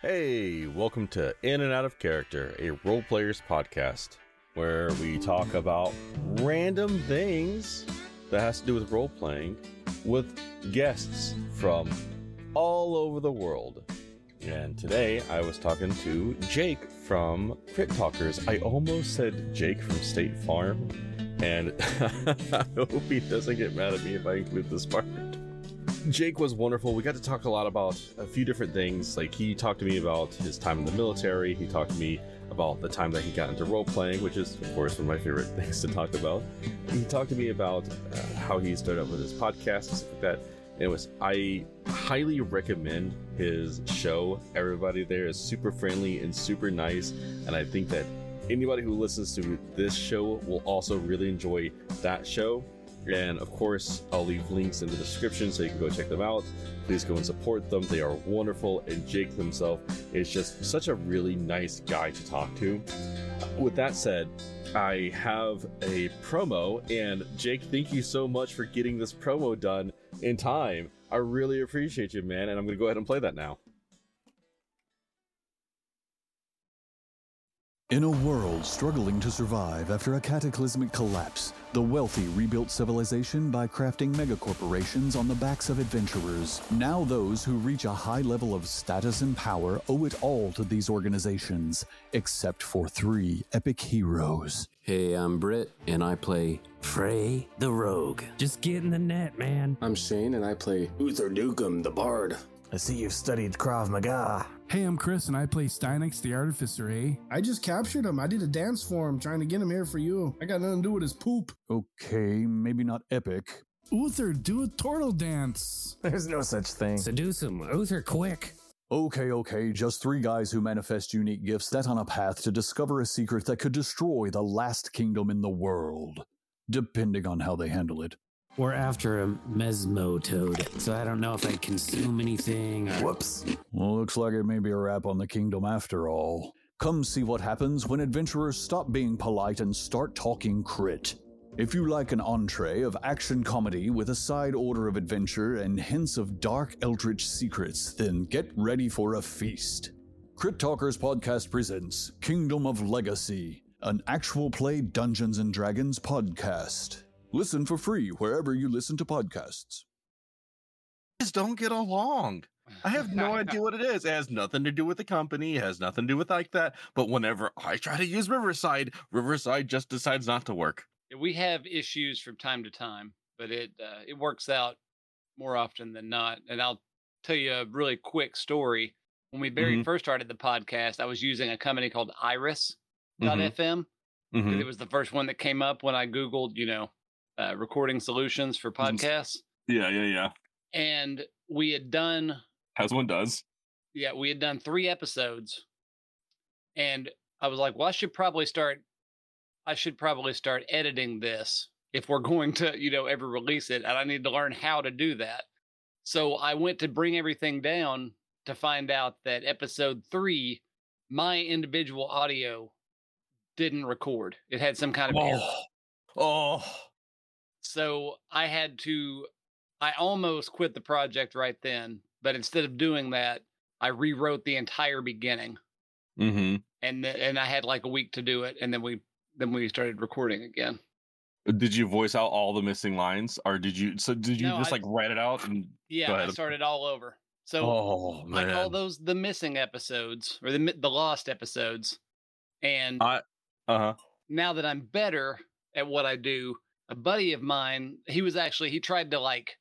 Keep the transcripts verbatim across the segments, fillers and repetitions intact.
Hey, welcome to In and Out of Character, a role players podcast where we talk about random things that has to do with role playing with guests from all over the world. And today I was talking to Jake from Crit Talkers. I almost said Jake from State Farm, and I hope he doesn't get mad at me if I include this part. Jake was wonderful. We got to talk a lot about a few different things. Like, he talked to me about his time in the military. He talked to me about the time that he got into role playing, which is, of course, one of my favorite things to talk about. He talked to me about uh, how he started up with his podcast and stuff like that. And it was, I highly recommend his show. Everybody there is super friendly and super nice. And I think that anybody who listens to this show will also really enjoy that show. And of course, I'll leave links in the description so you can go check them out. Please go and support them. They are wonderful. And Jake himself is just such a really nice guy to talk to. With that said, I have a promo. And Jake, thank you so much for getting this promo done in time. I really appreciate you, man. And I'm going to go ahead and play that now. In a world struggling to survive after a cataclysmic collapse, the wealthy rebuilt civilization by crafting megacorporations on the backs of adventurers. Now those who reach a high level of status and power owe it all to these organizations, except for three epic heroes. Hey, I'm Britt, and I play Frey the Rogue. Just get in the net, man. I'm Shane, and I play Uther Dukem the Bard. I see you've studied Krav Maga. Hey, I'm Chris, and I play Steinix the Artificer, eh? I just captured him. I did a dance for him, trying to get him here for you. I got nothing to do with his poop. Okay, maybe not epic. Uther, do a turtle dance. There's no such thing. Seduce him. Uther, quick. Okay, okay, just three guys who manifest unique gifts set on a path to discover a secret that could destroy the last kingdom in the world. Depending on how they handle it. We're after a Mesmo toad, so I don't know if I consume anything. Or... Whoops. Well, looks like it may be a wrap on the kingdom after all. Come see what happens when adventurers stop being polite and start talking crit. If you like an entree of action comedy with a side order of adventure and hints of dark eldritch secrets, then get ready for a feast. Crit Talkers Podcast presents Kingdom of Legacy, an actual play Dungeons and Dragons podcast. Listen for free wherever you listen to podcasts. Just don't get along. I have no idea what it is. It has nothing to do with the company. It has nothing to do with like that. But whenever I try to use Riverside, Riverside just decides not to work. We have issues from time to time, but it uh, it works out more often than not. And I'll tell you a really quick story. When we very mm-hmm. first started the podcast, I was using a company called Iris dot f m. Mm-hmm. Mm-hmm. It was the first one that came up when I Googled, you know, Uh, recording solutions for podcasts. Yeah, yeah, yeah. And we had done... As one does. Yeah, we had done three episodes. And I was like, well, I should probably start... I should probably start editing this if we're going to, you know, ever release it. And I need to learn how to do that. So I went to bring everything down to find out that episode three, my individual audio didn't record. It had some kind of oh. error. Oh... So I had to, I almost quit the project right then, but instead of doing that, I rewrote the entire beginning. Mm-hmm. And th- and I had like a week to do it, and then we then we started recording again. Did you voice out all the missing lines, or did you? So did you no, just I, like write it out and? Yeah, I started all over. So oh, I call those the missing episodes or the the lost episodes. And I, uh-huh. now that I'm better at what I do. A buddy of mine, he was actually, he tried to like,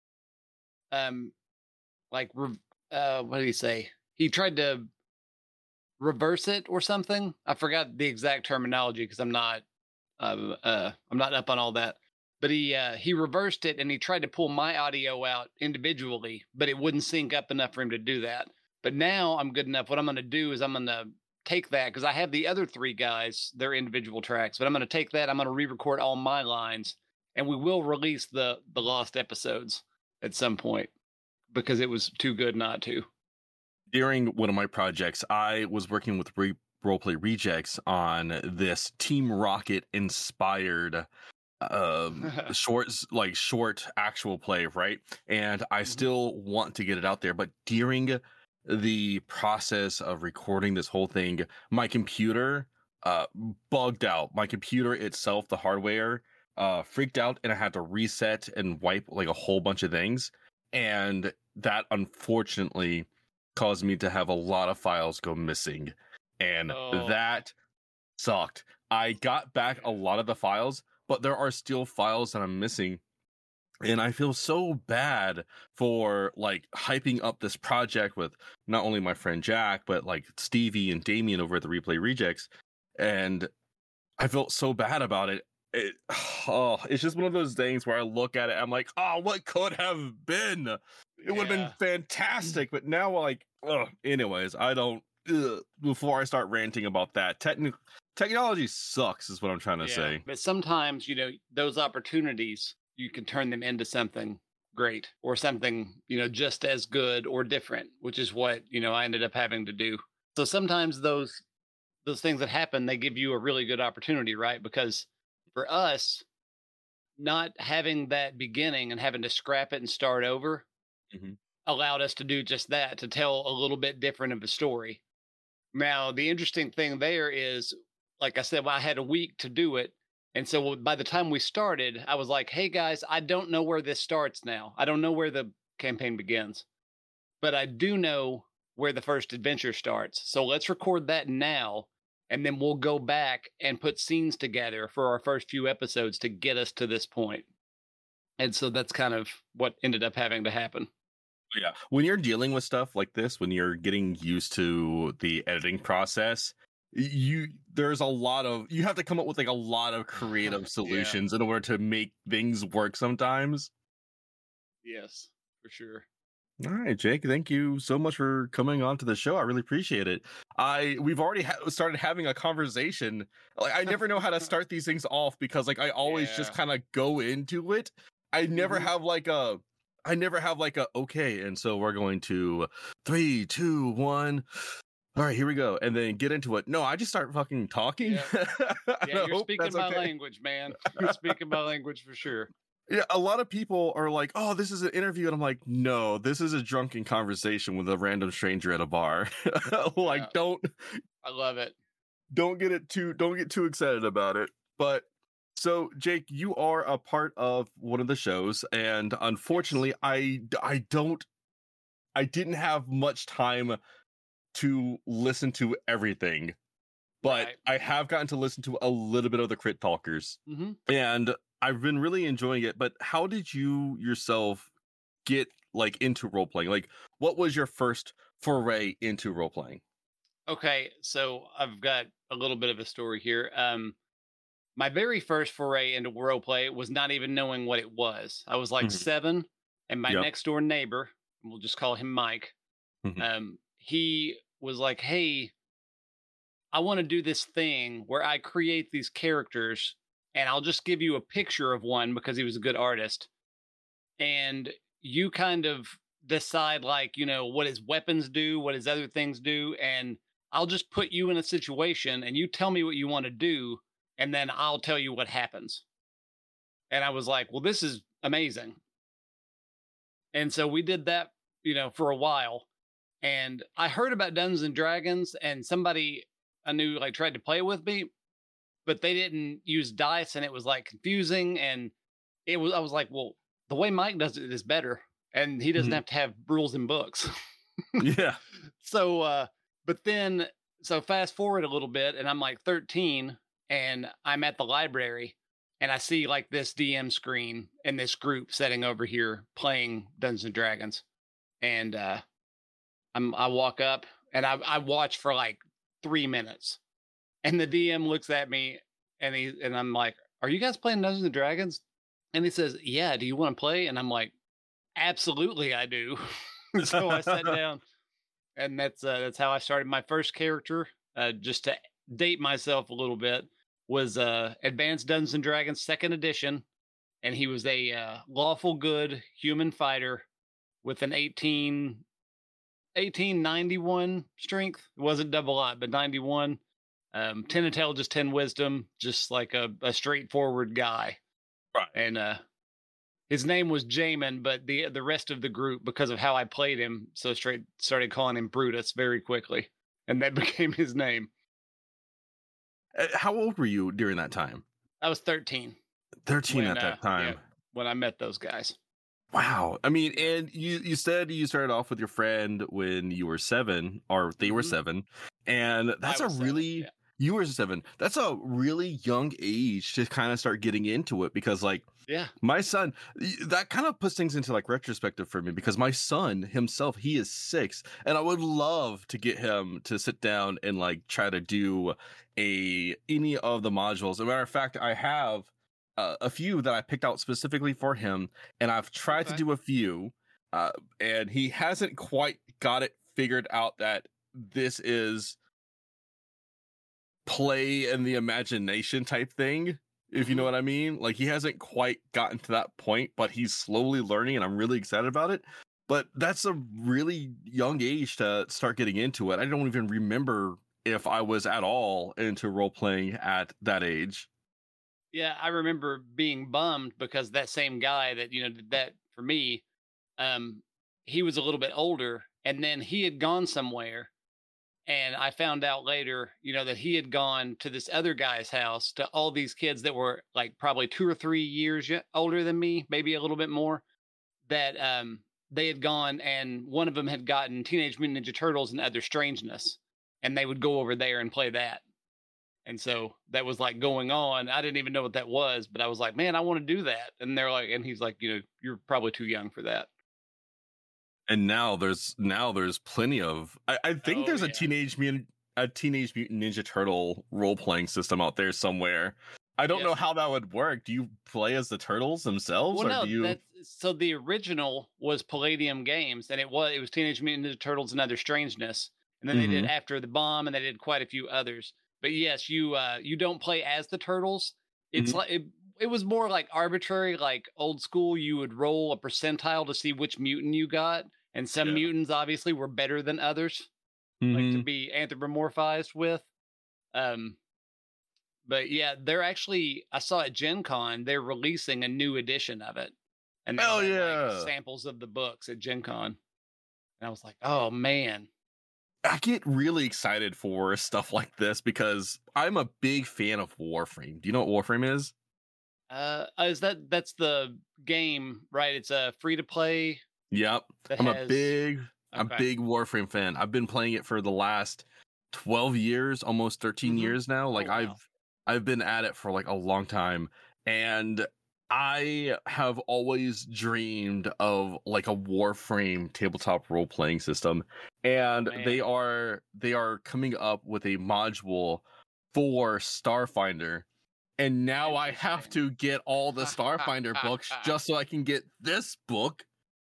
um, like, uh, what did he say? He tried to reverse it or something. I forgot the exact terminology because I'm not, uh, uh, I'm not up on all that. But he, uh, he reversed it and he tried to pull my audio out individually, but it wouldn't sync up enough for him to do that. But now I'm good enough. What I'm going to do is I'm going to take that because I have the other three guys, their individual tracks, but I'm going to take that. I'm going to re-record all my lines and we will release the, the lost episodes at some point because it was too good not to. During one of my projects, I was working with Re- Roleplay Rejects on this Team Rocket inspired um short like short actual play, right? And I still want to get it out there, but during the process of recording this whole thing, my computer uh bugged out. My computer itself, the hardware, uh freaked out, and I had to reset and wipe like a whole bunch of things. And that unfortunately caused me to have a lot of files go missing. And Oh. that sucked. I got back a lot of the files, but there are still files that I'm missing. And I feel so bad for like hyping up this project with not only my friend Jack, but like Stevie and Damien over at the Replay Rejects. And I felt so bad about it. It, oh, it's just one of those things where I look at it, I'm like, oh, what could have been? It would have Yeah. been fantastic. But now, like, ugh. Anyways, I don't. Ugh, before I start ranting about that, techni- technology sucks, is what I'm trying to Yeah, say. But sometimes, you know, those opportunities, you can turn them into something great or something, you know, just as good or different, which is what, you know, I ended up having to do. So sometimes those those things that happen, they give you a really good opportunity, right? Because for us, not having that beginning and having to scrap it and start over Mhm. allowed us to do just that, to tell a little bit different of a story. Now, the interesting thing there is, like I said, well, I had a week to do it. And so by the time we started, I was like, hey guys, I don't know where this starts now. I don't know where the campaign begins, but I do know where the first adventure starts. So let's record that now. And then we'll go back and put scenes together for our first few episodes to get us to this point. And so that's kind of what ended up having to happen. Yeah. When you're dealing with stuff like this, when you're getting used to the editing process, you there's a lot of you have to come up with like a lot of creative Yeah. solutions in order to make things work sometimes. Yes, for sure. All right, Jake, thank you so much for coming on to the show. I really appreciate it. I we've already ha- started having a conversation. Like I never know how to start these things off because like I always just Yeah. kind of go into it. I never Mhm. have like a I never have like a okay, and so we're going to three, two, one. All right, here we go, and then get into it. No, I just start fucking talking. Yeah. I Yeah, you're hope speaking that's my okay. language, man. You're speaking my language for sure. Yeah, a lot of people are like, "Oh, this is an interview," and I'm like, "No, this is a drunken conversation with a random stranger at a bar." Like, Yeah. don't I love it. don't get it too don't get too excited about it. But so, Jake, you are a part of one of the shows, and unfortunately, I I don't I didn't have much time to listen to everything, but Right. I have gotten to listen to a little bit of the Crit Talkers. hmm And I've been really enjoying it. But how did you yourself get like into role playing? Like, what was your first foray into role playing? Okay, so I've got a little bit of a story here. Um, my very first foray into role play was not even knowing what it was. I was like Mhm. seven, and my Yep. next door neighbor, we'll just call him Mike, Mhm. um, he was like, "Hey, I want to do this thing where I create these characters, and I'll just give you a picture of one because he was a good artist, and you kind of decide, like, you know, what his weapons do, what his other things do, and I'll just put you in a situation, and you tell me what you want to do, and then I'll tell you what happens." And I was like, "Well, this is amazing." And so we did that, you know, for a while. And I heard about Dungeons and Dragons, and somebody I knew like tried to play with me, but they didn't use dice, and it was like confusing. And it was I was like, well, the way Mike does it is better, and he doesn't Mhm. have to have rules and books. Yeah. So, uh, but then, so fast forward a little bit, and I'm like thirteen, and I'm at the library, and I see like this D M screen and this group sitting over here playing Dungeons and Dragons, and uh, I'm I walk up and I I watch for like three minutes, and the D M looks at me, and he and I'm like, "Are you guys playing Dungeons and Dragons?" And he says, "Yeah, do you want to play?" And I'm like, "Absolutely, I do." So I sat down. And that's uh, that's how I started. My first character, uh, just to date myself a little bit, was uh, Advanced Dungeons and Dragons Second Edition, and he was a uh, lawful good human fighter with an eighteen, eighteen ninety-one strength. It wasn't double up, but ninety-one. Um, ten intelligence, ten wisdom, just like a, a straightforward guy. Right. And uh, his name was Jamin, but the the rest of the group, because of how I played him so straight, started calling him Brutus very quickly, and that became his name. Uh, How old were you during that time? I was thirteen. thirteen when, at that uh, time. yeah, when I met those guys. Wow. I mean, and you you said you started off with your friend when you were seven, or they were Mhm. seven, and that's I a was seven, really yeah. you were seven. That's a really young age to kind of start getting into it, because like Yeah. my son, y- that kind of puts things into like retrospective for me, because my son himself, he is six, and I would love to get him to sit down and like try to do a any of the modules. As a matter of fact, I have uh, a few that I picked out specifically for him, and I've tried to Okay. do a few, uh, and he hasn't quite got it figured out that this is play and the imagination type thing, if you know Mhm. what I mean. Like, he hasn't quite gotten to that point, but he's slowly learning, and I'm really excited about it. But that's a really young age to start getting into it. I don't even remember if I was at all into role playing at that age. Yeah, I remember being bummed because that same guy that, you know, did that for me, um, he was a little bit older, and then he had gone somewhere, and I found out later, you know, that he had gone to this other guy's house, to all these kids that were like probably two or three years y- older than me, maybe a little bit more, that um they had gone, and one of them had gotten Teenage Mutant Ninja Turtles and Other Strangeness, and they would go over there and play that. And so that was like going on. I didn't even know what that was, but I was like, man, I want to do that. And they're like, and he's like, you know, you're probably too young for that. And now there's now there's plenty of I, I think Oh, there's a yeah. teenage mutant a teenage mutant ninja turtle role playing system out there somewhere. I don't Yeah. know how that would work. Do you play as the turtles themselves, Well, or no, do you? that's so the original was Palladium Games, and it was it was Teenage Mutant Ninja Turtles and Other Strangeness, and then they did Mhm. After the Bomb, and they did quite a few others. But yes, you uh you don't play as the turtles. It's Mhm. like it, it was more like arbitrary, like old school. You would roll a percentile to see which mutant you got, and some Yeah. mutants obviously were better than others, like to Mhm. be anthropomorphized with. Um, but yeah, they're actually I saw at Gen Con they're releasing a new edition of it, and they Hell had yeah. like samples of the books at Gen Con, and I was like, oh man, I get really excited for stuff like this because I'm a big fan of Warframe. Do you know what Warframe is? uh, is that that's the game, right? It's a free to play. Yep. That I'm a has- big I'm a Okay. big Warframe fan. I've been playing it for the last twelve years, almost thirteen Mhm. years now. Like wow. I've I've been at it for like a long time, and I have always dreamed of like a Warframe tabletop role playing system, and Man. they are they are coming up with a module for Starfinder. And now I have Interesting. to get all the Starfinder books just so I can get this book,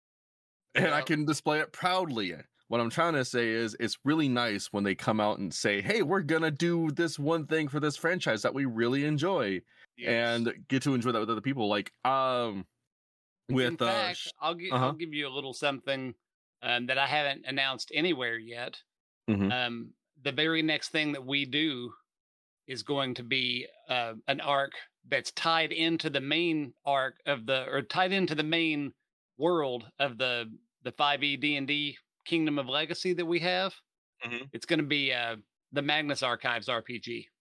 and I Yep. can display it proudly. What I'm trying to say is it's really nice when they come out and say, hey, we're gonna do this one thing for this franchise that we really enjoy, Yes. and get to enjoy that with other people. Like um with In uh fact, sh- I'll give uh-huh. I'll give you a little something um, that I haven't announced anywhere yet. Mhm. Um, the very next thing that we do is going to be uh, an arc that's tied into the main arc of the, or tied into the main world of the the five E D and D Kingdom of Legacy that we have. Mhm. It's going to be uh, the Magnus Archives R P G.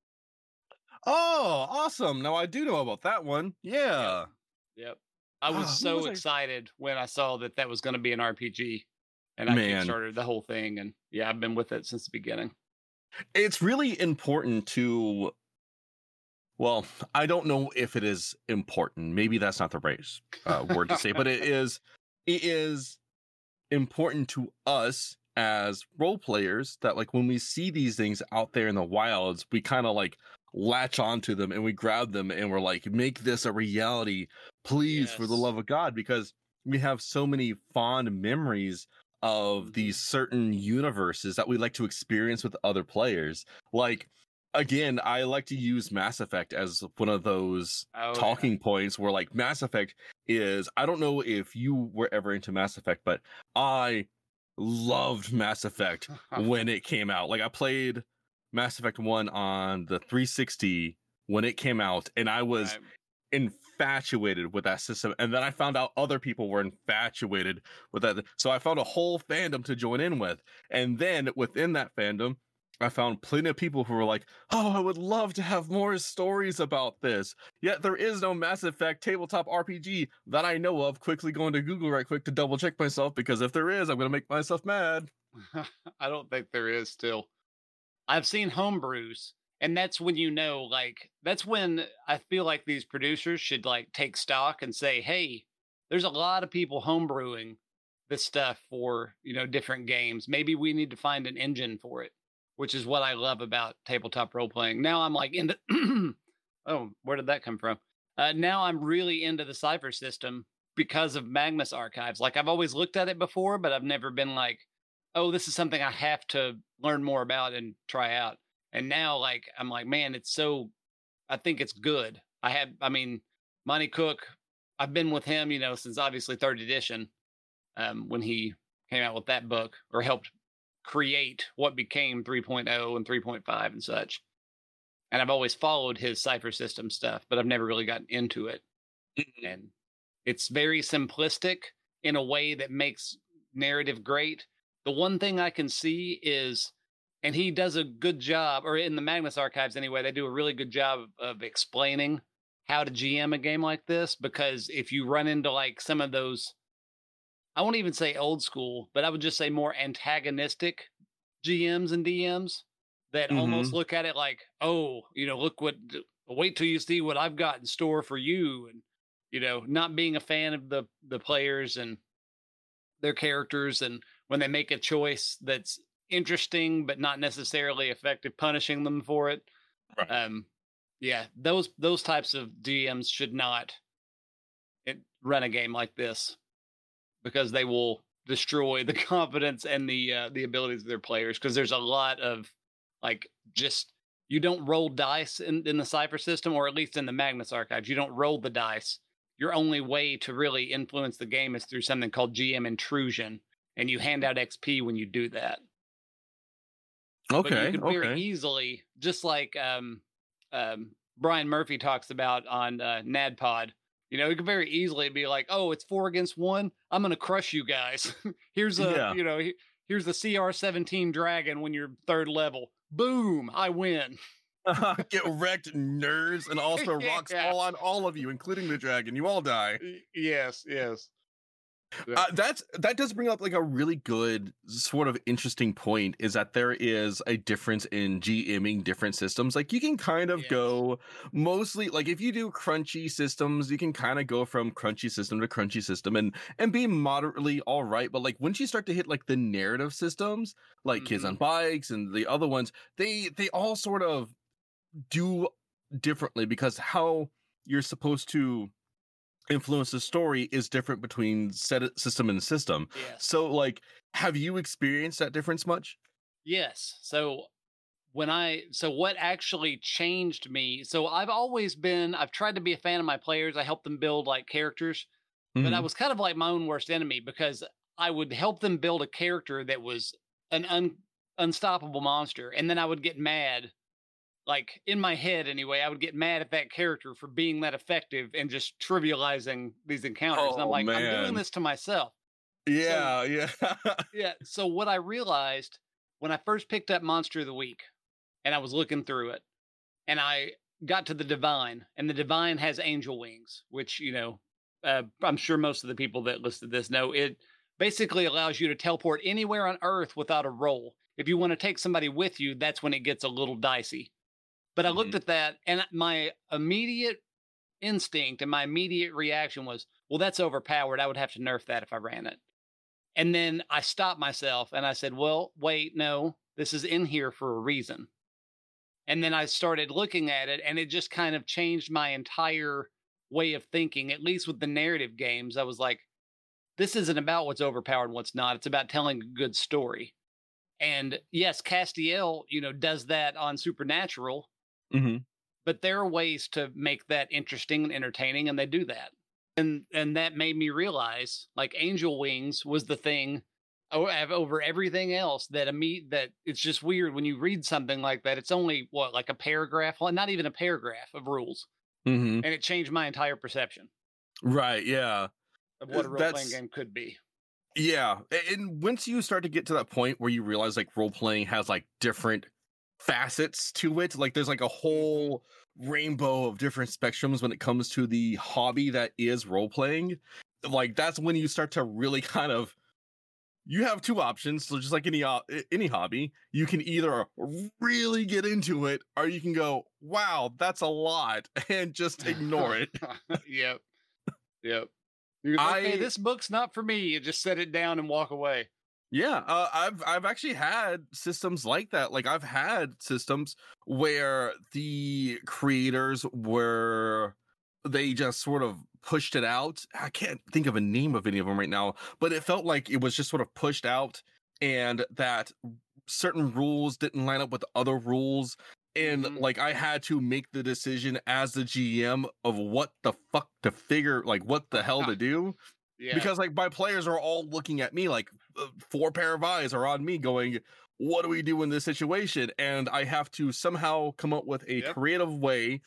Oh, awesome. Now I do know about that one. Yeah. Yep. I was Ah, who so was I- excited when I saw that that was going to be an R P G, and I Man. kickstarted the whole thing, and yeah, I've been with it since the beginning. It's really important to, well, I don't know if it is important. Maybe that's not the right uh, word to say, but it is it is important to us as role players that like when we see these things out there in the wilds, we kind of like latch onto them and we grab them and we're like, make this a reality, please, for the Yes. love of God, because we have so many fond memories of Mhm. these certain universes that we like to experience with other players. Like, again, I like to use Mass Effect as one of those Oh, yeah. talking points where like Mass Effect is, I don't know if you were ever into Mass Effect, but I loved Mass Effect when it came out. Like I played Mass Effect one on the three sixty when it came out, and I was Right. infatuated with that system, and then I found out other people were infatuated with that. So I found a whole fandom to join in with, and then within that fandom, I found plenty of people who were like, "Oh, I would love to have more stories about this." Yet there is no Mass Effect tabletop R P G that I know of. Quickly going to Google right quick to double check myself, because if there is, I'm gonna make myself mad. I don't think there is still. I've seen homebrews, and that's when you know, like, that's when I feel like these producers should like take stock and say, "Hey, there's a lot of people homebrewing this stuff for, you know, different games. Maybe we need to find an engine for it." Which is what I love about tabletop role playing. Now I'm like into, oh, where did that come from? Uh, now I'm really into the Cypher system because of Magnus Archives. Like, I've always looked at it before, but I've never been like, oh, this is something I have to learn more about and try out. And now, like, I'm like, man, it's so, I think it's good. I had, I mean, Monty Cook, I've been with him, you know, since obviously third edition, um, when he came out with that book, or helped create what became three point oh and three point five and such. And I've always followed his Cypher system stuff, but I've never really gotten into it. Mm-hmm. And it's very simplistic in a way that makes narrative great. The one thing I can see is, and he does a good job, or in the Magnus Archives anyway, they do a really good job of explaining how to G M a game like this, because if you run into like some of those, I won't even say old school, but I would just say more antagonistic G Ms and D Ms that mm-hmm. almost look at it like, oh, you know, look what, wait till you see what I've got in store for you. And, you know, not being a fan of the, the players and their characters. And when they make a choice that's interesting, but not necessarily effective, punishing them for it. Right. Um, yeah, those, those types of D Ms should not it, run a game like this, because they will destroy the confidence and the uh, the abilities of their players. Because there's a lot of, like, just, you don't roll dice in, in the Cypher system, or at least in the Magnus Archives. You don't roll the dice. Your only way to really influence the game is through something called G M intrusion, and you hand out X P when you do that. Okay, but you can very okay. easily, just like um, um, Brian Murphy talks about on uh, NADPod, you know, you could very easily be like, oh, it's four against one. I'm going to crush you guys. Here's a, yeah. you know, here's the C R seventeen dragon when you're third level. Boom, I win. Get wrecked, nerds, and also rocks yeah. all on all of you, including the dragon. You all die. Yes, yes. Uh, that's that does bring up like a really good sort of interesting point, is that there is a difference in GMing different systems. Like, you can kind of yes. go mostly, like, if you do crunchy systems, you can kind of go from crunchy system to crunchy system and and be moderately all right. But like, once you start to hit like the narrative systems, like mm-hmm. Kids on Bikes and the other ones, they they all sort of do differently, because how you're supposed to influence the story is different between set system and system. Yes. So like, have you experienced that difference much? Yes. So when I, so what actually changed me, so I've always been, I've tried to be a fan of my players. I help them build like characters, mm-hmm. but I was kind of like my own worst enemy, because I would help them build a character that was an un, unstoppable monster. And then I would get mad. Like, in my head, anyway, I would get mad at that character for being that effective and just trivializing these encounters. Oh, and I'm like, man. I'm doing this to myself. Yeah, so, yeah. yeah. So what I realized when I first picked up Monster of the Week, and I was looking through it, and I got to the Divine, and the Divine has angel wings, which, you know, uh, I'm sure most of the people that listed this know, it basically allows you to teleport anywhere on Earth without a roll. If you want to take somebody with you, that's when it gets a little dicey. But I looked mm-hmm. at that, and my immediate instinct and my immediate reaction was, well, that's overpowered. I would have to nerf that if I ran it. And then I stopped myself, and I said, well, wait, no, this is in here for a reason. And then I started looking at it, and it just kind of changed my entire way of thinking, at least with the narrative games. I was like, this isn't about what's overpowered and what's not. It's about telling a good story. And yes, Castiel, you know, does that on Supernatural. Mm-hmm. But there are ways to make that interesting and entertaining, and they do that. And and that made me realize, like, Angel Wings was the thing over everything else that imme- that it's just weird when you read something like that. It's only, what, like a paragraph? Well, not even a paragraph of rules. Mm-hmm. and it changed my entire perception Right. Yeah. of what a role That's- playing game could be. Yeah. A- And once you start to get to that point where you realize like role playing has like different facets to it, like there's like a whole rainbow of different spectrums when it comes to the hobby that is role playing, like that's when you start to really kind of, you have two options. So just like any uh, any hobby, you can either really get into it or you can go, wow, that's a lot, and just ignore it. Yep. Yep. You're like, okay, I- this book's not for me. You just set it down and walk away. Yeah, uh, I've I've actually had systems like that. Like I've had systems where the creators were, they just sort of pushed it out. I can't think of a name of any of them right now, but it felt like it was just sort of pushed out, and that certain rules didn't line up with other rules. And Mhm. like I had to make the decision as the G M of what the fuck to figure, like what the hell to do. Yeah. Because like my players are all looking at me, like uh, four pair of eyes are on me going, what do we do in this situation? And I have to somehow come up with a Yep. creative way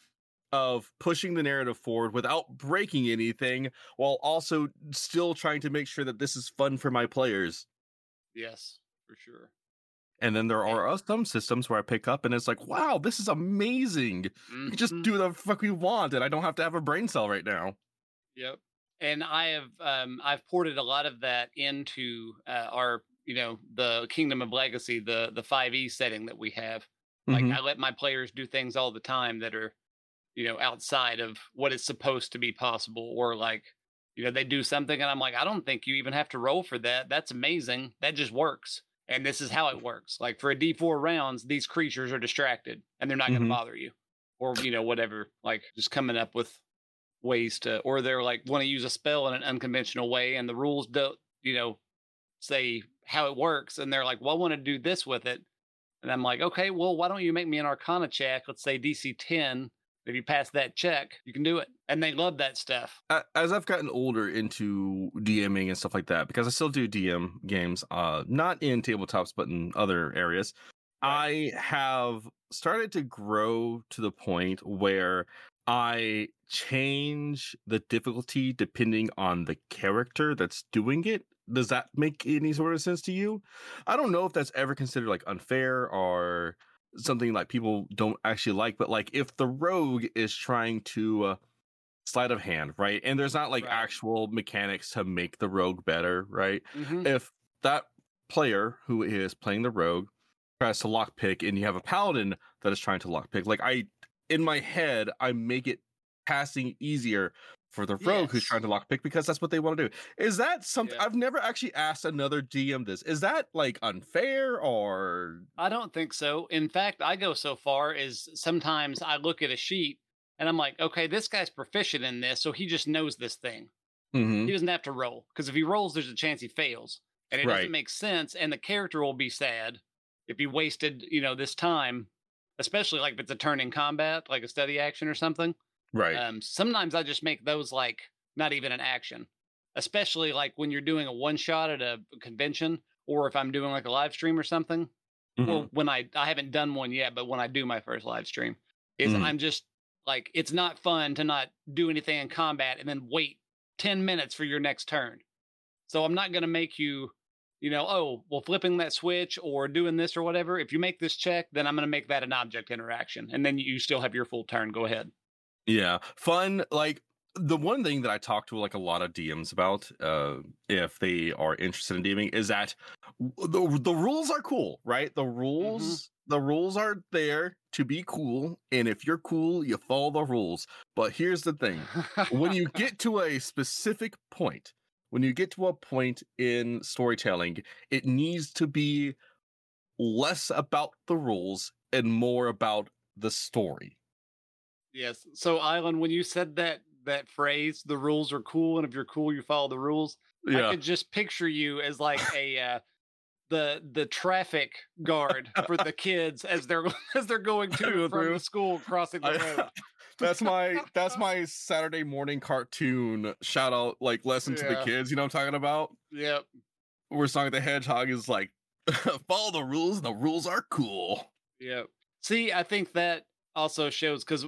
of pushing the narrative forward without breaking anything, while also still trying to make sure that this is fun for my players. Yes, for sure. And then there are uh, some systems where I pick up and it's like, wow, this is amazing. We can just Mhm. do the fuck we want and I don't have to have a brain cell right now. Yep. And I have um I've ported a lot of that into uh, our, you know, the Kingdom of Legacy, the the five E setting that we have. Like Mhm. I let my players do things all the time that are, you know, outside of what is supposed to be possible, or like, you know, they do something and I'm like, I don't think you even have to roll for that. That's amazing. That just works. And this is how it works. Like for a D four rounds, these creatures are distracted and they're not going Mhm. to bother you, or, you know, whatever, like just coming up with ways to, or they're like want to use a spell in an unconventional way and the rules don't, you know, say how it works. And they're like, well, I want to do this with it. And I'm like, okay, well, why don't you make me an Arcana check? Let's say D C ten. If you pass that check, you can do it. And they love that stuff. A- As I've gotten older into DMing and stuff like that, because I still do D M games, uh, not in tabletops, but in other areas, I have started to grow to the point where I change the difficulty depending on the character that's doing it. Does that make any sort of sense to you? I don't know if that's ever considered like unfair or something like people don't actually like, but like if the rogue is trying to uh, sleight of hand, right? And there's not like Right. actual mechanics to make the rogue better, right? Mhm. If that player who is playing the rogue tries to lockpick and you have a paladin that is trying to lockpick, like I, in my head, I make it passing easier for the rogue who's Yes. trying to lockpick because that's what they want to do. Is that something? Yeah. I've never actually asked another D M this. Is that like unfair or? I don't think so. In fact, I go so far as sometimes I look at a sheet and I'm like, okay, this guy's proficient in this, so he just knows this thing. Mhm. He doesn't have to roll, because if he rolls, there's a chance he fails, and it Right. doesn't make sense. And the character will be sad if he wasted, you know, this time, especially like if it's a turn in combat, like a steady action or something. Right. Um, sometimes I just make those like not even an action, especially like when you're doing a one shot at a convention, or if I'm doing like a live stream or something. Mhm. Well, when I I haven't done one yet, but when I do my first live stream, is Mhm. I'm just like, it's not fun to not do anything in combat and then wait ten minutes for your next turn. So I'm not going to make you, you know, oh, well, flipping that switch or doing this or whatever. If you make this check, then I'm going to make that an object interaction, and then you still have your full turn. Go ahead. Yeah, fun. Like the one thing that I talk to like a lot of D Ms about, uh, if they are interested in DMing, is that w- the the rules are cool, right? The rules, the rules are there to be cool, and if you're cool, you follow the rules. But here's the thing: when you get to a specific point, when you get to a point in storytelling, it needs to be less about the rules and more about the story. Yes. So, Island, when you said that that phrase, the rules are cool, and if you're cool, you follow the rules. I Yeah. could just picture you as like a uh, the the traffic guard for the kids as they're as they're going to Go and from through. the school crossing the I- road. that's my that's my Saturday morning cartoon shout out, like lesson to the Yeah. kids. You know what I'm talking about? Yep. Where Sonic the Hedgehog is like, follow the rules, and the rules are cool. Yep. See, I think that also shows, because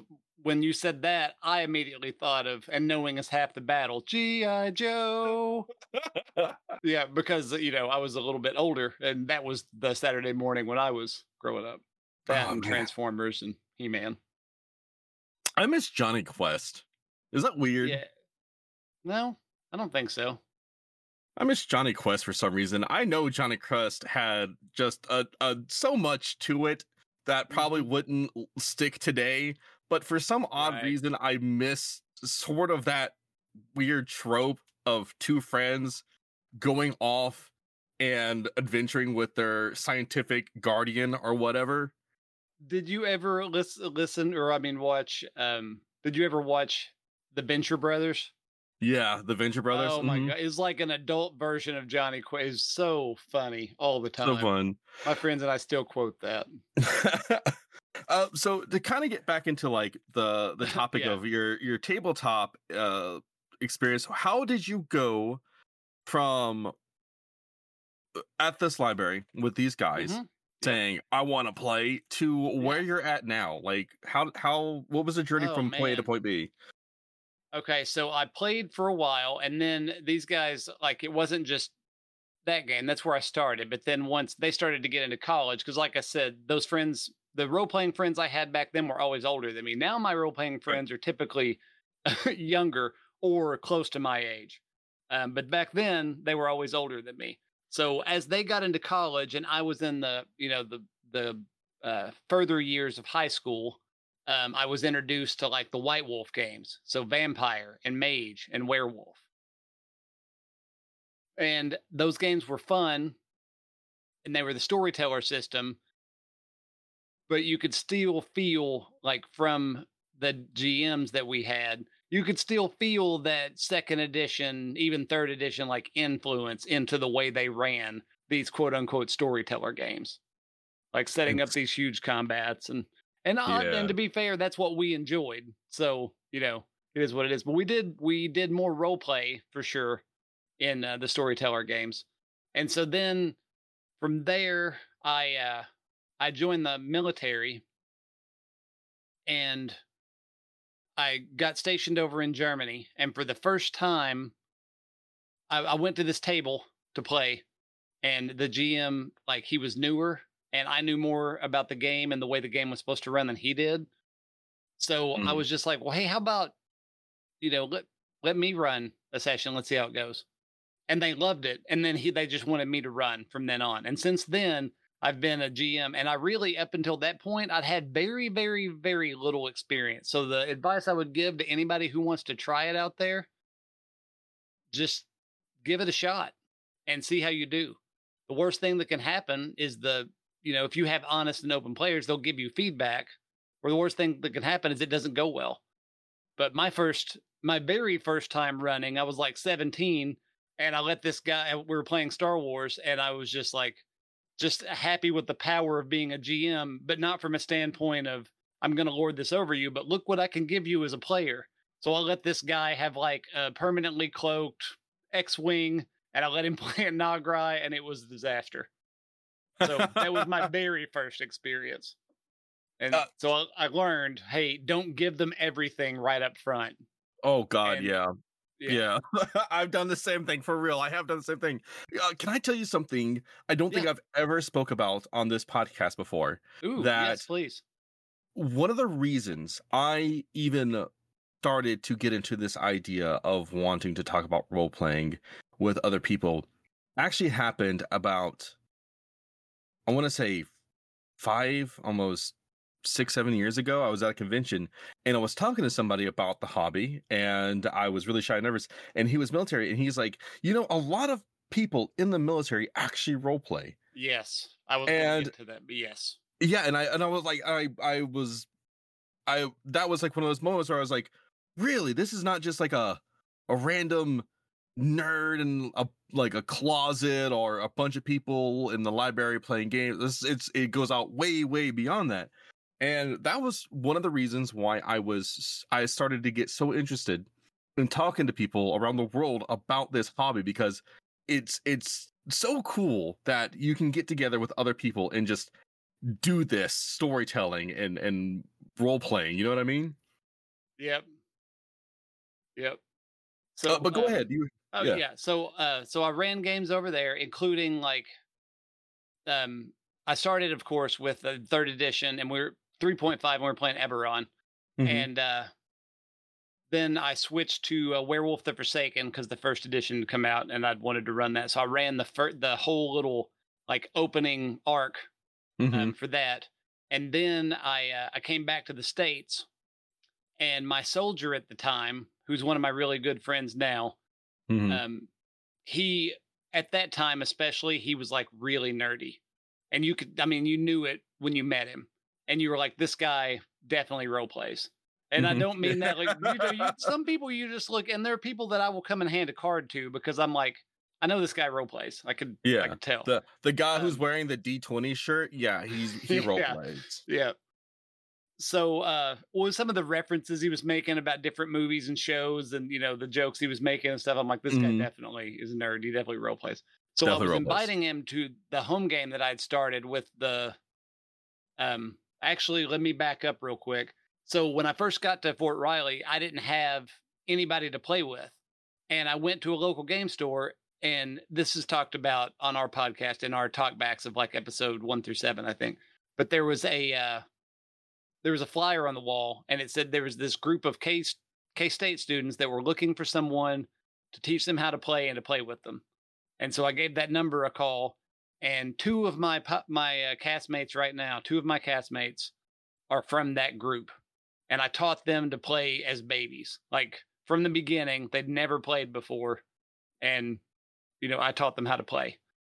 when you said that, I immediately thought of "And Knowing Is Half the Battle." G I. Joe. Yeah, because you know I was a little bit older, and that was the Saturday morning when I was growing up. That Oh, and man. Transformers and He-Man. I miss Johnny Quest. Is that weird? Yeah. No, I don't think so. I miss Johnny Quest for some reason. I know Johnny Quest had just a, a so much to it that probably Mhm. wouldn't l- stick today, but for some odd Right. reason, I miss sort of that weird trope of two friends going off and adventuring with their scientific guardian or whatever. Did you ever listen, listen, or I mean, watch? Um, did you ever watch the Venture Brothers? Yeah, the Venture Brothers. Oh my mhm. god, it's like an adult version of Johnny Quest. It's so funny all the So time. fun. My friends and I still quote that. uh, so to kind of get back into like the the topic Yeah. of your your tabletop uh experience, how did you go from uh, at this library with these guys Mhm. saying I want to play to where Yeah. you're at now? Like how how what was the journey Oh, from point A to man. point B? Okay, so I played for a while, and then these guys, like, it wasn't just that game. That's where I started. But then once they started to get into college, because like I said, those friends, the role playing friends I had back then were always older than me. Now my role playing friends are typically younger or close to my age. Um, but back then they were always older than me. So as they got into college, and I was in the, you know, the the uh, further years of high school, um, I was introduced to like the White Wolf games, so vampire and mage and werewolf. And those games were fun, and they were the storyteller system, but you could still feel like from the G Ms that we had, you could still feel that second edition, even third edition, like influence into the way they ran these quote unquote storyteller games, like setting up these huge combats and and uh, Yeah. and to be fair, that's what we enjoyed. So you know, it is what it is. But we did we did more role play for sure in uh, the storyteller games, and so then from there, I uh, I joined the military, and I got stationed over in Germany. And for the first time, I, I went to this table to play, and the G M, like, he was newer, and I knew more about the game and the way the game was supposed to run than he did. So I Mhm. was just like, well, hey, how about, you know, let let me run a session. Let's see how it goes. And they loved it. And then he they just wanted me to run from then on. And since then, I've been a G M, and I really, up until that point, I'd had very, very, very little experience. So the advice I would give to anybody who wants to try it out there, just give it a shot and see how you do. The worst thing that can happen is the, you know, if you have honest and open players, they'll give you feedback. Or the worst thing that can happen is it doesn't go well. But my first, my very first time running, I was like seventeen, and I let this guy, we were playing Star Wars, and I was just like, just happy with the power of being a G M, but not from a standpoint of, I'm going to lord this over you, but look what I can give you as a player. So I let this guy have like a permanently cloaked X-Wing, and I let him play a Nagrai, and it was a disaster. So that was my very first experience. And Uh, so I, I learned, hey, don't give them everything right up front. Oh God, And- yeah. Yeah, I've done the same thing for real. I have done the same thing. Uh, can I tell you something I don't think Yeah. I've ever spoke about on this podcast before? Ooh, That- yes, please. One of the reasons I even started to get into this idea of wanting to talk about role playing with other people actually happened about, I want to say five, almost six, seven years ago. I was at a convention and I was talking to somebody about the hobby, and I was really shy and nervous, and he was military, and he's like, you know, a lot of people in the military actually role play. Yes, I was going And- to get to that, but yes. Yeah, and I and I was like, I I was I that was like one of those moments where I was like, really, this is not just like a a random nerd in a like a closet or a bunch of people in the library playing games. This it's it goes out way, way beyond that. And that was one of the reasons why I was I started to get so interested in talking to people around the world about this hobby, because it's it's so cool that you can get together with other people and just do this storytelling and and role playing. You know what I mean? Yep. Yep. So, Uh, but go um, ahead. You, Oh yeah. yeah. So uh so I ran games over there, including like um I started of course with the third edition and we're three point five and we we're playing Eberron. Mhm. And uh then I switched to uh, Werewolf the Forsaken because the first edition had come out and I'd wanted to run that. So I ran the fir- the whole little like opening arc Mhm. um, for that. And then I uh, I came back to the States and my soldier at the time, who's one of my really good friends now, Mhm. um, he at that time especially he was like really nerdy, and you could I mean you knew it when you met him, and you were like this guy definitely role plays. And I Mhm. don't mean that like you know you, some people you just look and there are people that I will come and hand a card to because I'm like I know this guy role plays. I could I Yeah. could tell. The the guy who's Um, wearing the D twenty shirt, yeah, he's he role Yeah. plays. Yeah. So, uh, what was some of the references he was making about different movies and shows, and you know the jokes he was making and stuff? I'm like, this Mhm. guy definitely is a nerd. He definitely role plays. So Definitely I was role plays. inviting him to the home game that I'd started with the. Um, actually, let me back up real quick. So when I first got to Fort Riley, I didn't have anybody to play with, and I went to a local game store. And this is talked about on our podcast in our talkbacks of like episode one through seven, I think. But there was a uh, there was a flyer on the wall, and it said there was this group of K K State students that were looking for someone to teach them how to play and to play with them. And so I gave that number a call, and two of my pu- my uh, castmates right now, two of my castmates are from that group, and I taught them to play as babies, like from the beginning. They'd never played before, and you know I taught them how to play.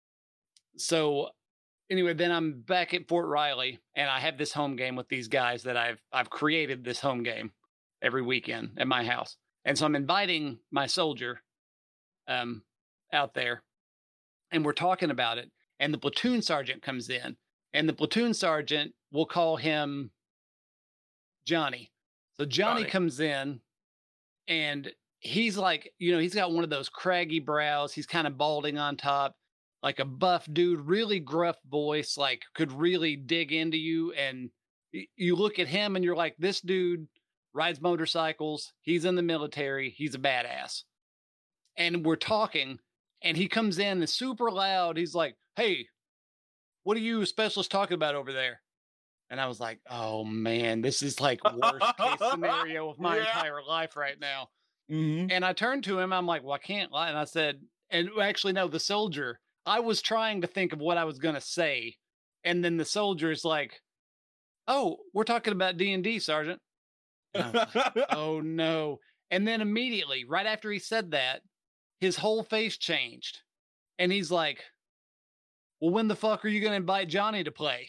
So anyway, then I'm back at Fort Riley, and I have this home game with these guys that I've I've created this home game every weekend at my house, and so I'm inviting my soldier um, out there, and we're talking about it. And the platoon sergeant comes in, and the platoon sergeant, we'll call him Johnny. So Johnny, Johnny. comes in, and he's like, you know, he's got one of those craggy brows. He's kind of balding on top, like a buff dude, really gruff voice, like could really dig into you. And y- you look at him and you're like, this dude rides motorcycles. He's in the military. He's a badass. And we're talking, and he comes in and super loud. He's like, hey, what are you specialists talking about over there? And I was like, oh man, this is like worst case scenario of my Yeah. entire life right now. Mhm. And I turned to him. I'm like, well, I can't lie. And I said, and actually, no, the soldier, I was trying to think of what I was going to say. And then the soldier is like, oh, we're talking about D and D, Sergeant. And I was like, oh, no. And then immediately, right after he said that, his whole face changed. And he's like, well, when the fuck are you going to invite Johnny to play?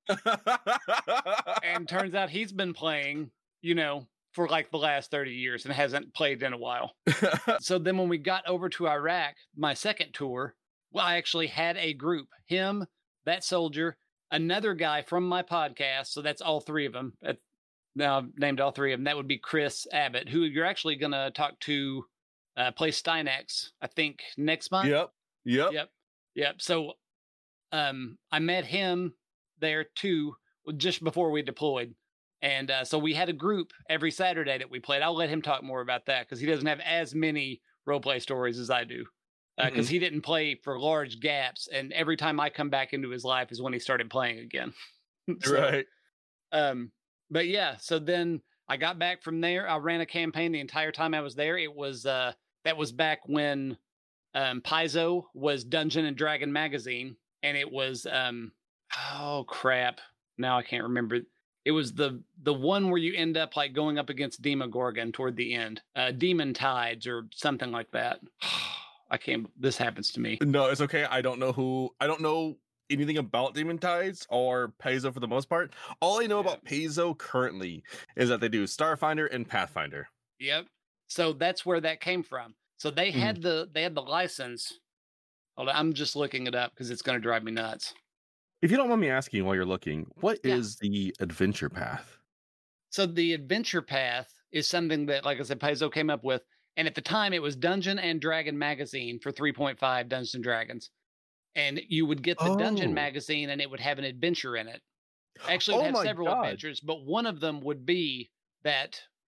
And turns out he's been playing, you know, for like the last thirty years and hasn't played in a while. So then when we got over to Iraq, my second tour, well, I actually had a group, him, that soldier, another guy from my podcast. So that's all three of them. Uh, Now I've named all three of them. That would be Chris Abbott, who you're actually going to talk to, uh, play Stynex, I think next month. Yep. Yep. Yep. Yep. So um, I met him there too, just before we deployed. And uh, so we had a group every Saturday that we played. I'll let him talk more about that because he doesn't have as many role play stories as I do. Because uh, he didn't play for large gaps. And every time I come back into his life is when he started playing again. So, Right. Um, but yeah, so then I got back from there. I ran a campaign the entire time I was there. It was, uh, that was back when um, Paizo was Dungeon and Dragon magazine. And it was, um, oh crap. Now I can't remember. It was the the one where you end up like going up against Demogorgon toward the end. Uh, Demon Tides or something like that. I can't, this happens to me. No, it's okay. I don't know who, I don't know anything about Demon Tides or Paizo for the most part. All I know about Paizo currently is that they do Starfinder and Pathfinder. Yep. So that's where that came from. So they Mhm. had the they had the license. Hold on, I'm just looking it up because it's going to drive me nuts. If you don't mind me asking while you're looking, what Yeah. is the adventure path? So the adventure path is something that, like I said, Paizo came up with. And at the time, it was Dungeon and Dragon magazine for three point five Dungeons and Dragons. And you would get the Dungeon Oh. magazine and it would have an adventure in it. Actually, it Oh would have my several God. adventures, but one of them would be that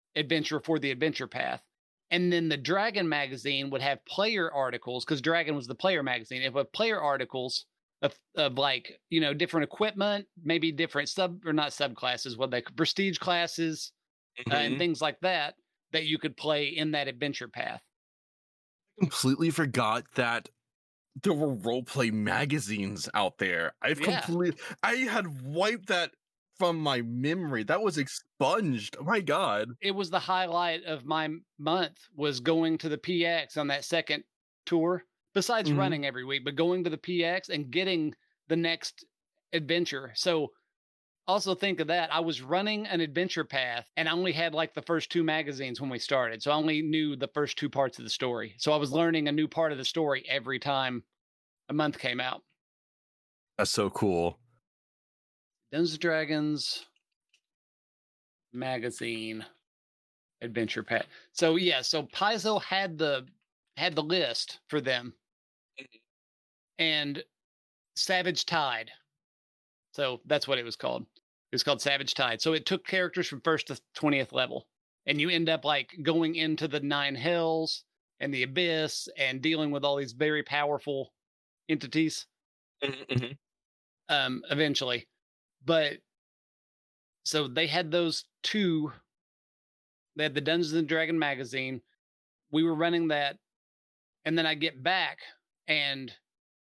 adventure for the adventure path. And then the Dragon magazine would have player articles, because Dragon was the player magazine. It would have player articles of, of like, you know, different equipment, maybe different sub or not subclasses, what they prestige classes mm-hmm. uh, and things like that, that you could play in that adventure path. I completely forgot that there were roleplay magazines out there. I've Yeah. completely, I had wiped that from my memory. That was expunged. Oh my God. It was the highlight of my month, was going to the P X on that second tour, besides Mhm. running every week, but going to the P X and getting the next adventure. So also think of that. I was running an adventure path and I only had like the first two magazines when we started. So I only knew the first two parts of the story. So I was learning a new part of the story every time a month came out. That's so cool. Dungeons and Dragons magazine adventure path. So yeah, so Paizo had the had the list for them. And Savage Tide. So that's what it was called. It was called Savage Tide. So it took characters from first to twentieth level. And you end up like going into the Nine Hells and the Abyss and dealing with all these very powerful entities. Mm-hmm. Um, eventually. But so they had those two. They had the Dungeons and Dragon magazine. We were running that. And then I get back and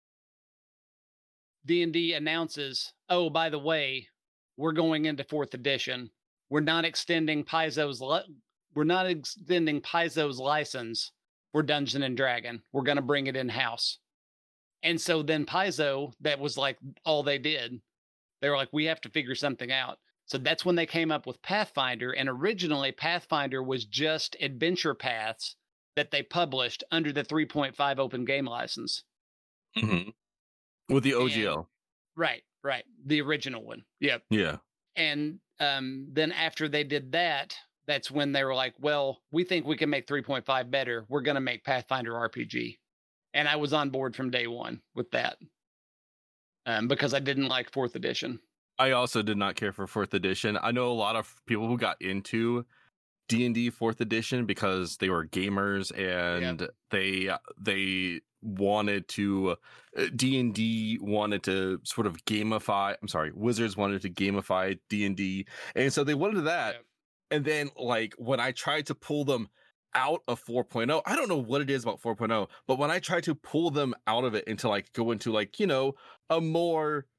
D and D announces, oh, by the way, we're going into fourth edition. We're not extending Paizo's li- we're not extending Paizo's license for Dungeon and Dragon. We're going to bring it in-house. And so then Paizo, that was like all they did. They were like, we have to figure something out. So that's when they came up with Pathfinder. And originally, Pathfinder was just adventure paths that they published under the three point five open game license. Mm-hmm. With the O G L. And, right, right. The original one. Yep. Yeah. And um, then after they did that, that's when they were like, well, we think we can make three point five better. We're going to make Pathfinder R P G. And I was on board from day one with that. Um, because I didn't like fourth edition. I also did not care for fourth edition. I know a lot of people who got into D and D fourth edition because they were gamers and yep. they they wanted to D and D wanted to sort of gamify. I'm sorry, Wizards wanted to gamify D and D, and so they wanted that. Yep. And then, like, when I tried to pull them out of four point oh, I don't know what it is about four point oh, but when I tried to pull them out of it into like go into like, you know, a more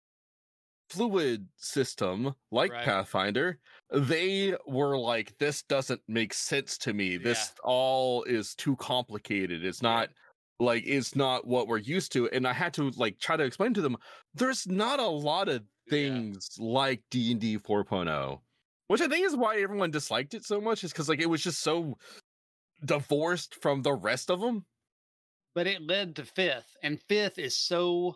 fluid system like right. Pathfinder, they were like, this doesn't make sense to me. This yeah. all is too complicated. It's not yeah. like it's not what we're used to. And I had to like try to explain to them, there's not a lot of things yeah. like D and D four point oh, which I think is why everyone disliked it so much, is because like it was just so divorced from the rest of them. But it led to fifth, and fifth is so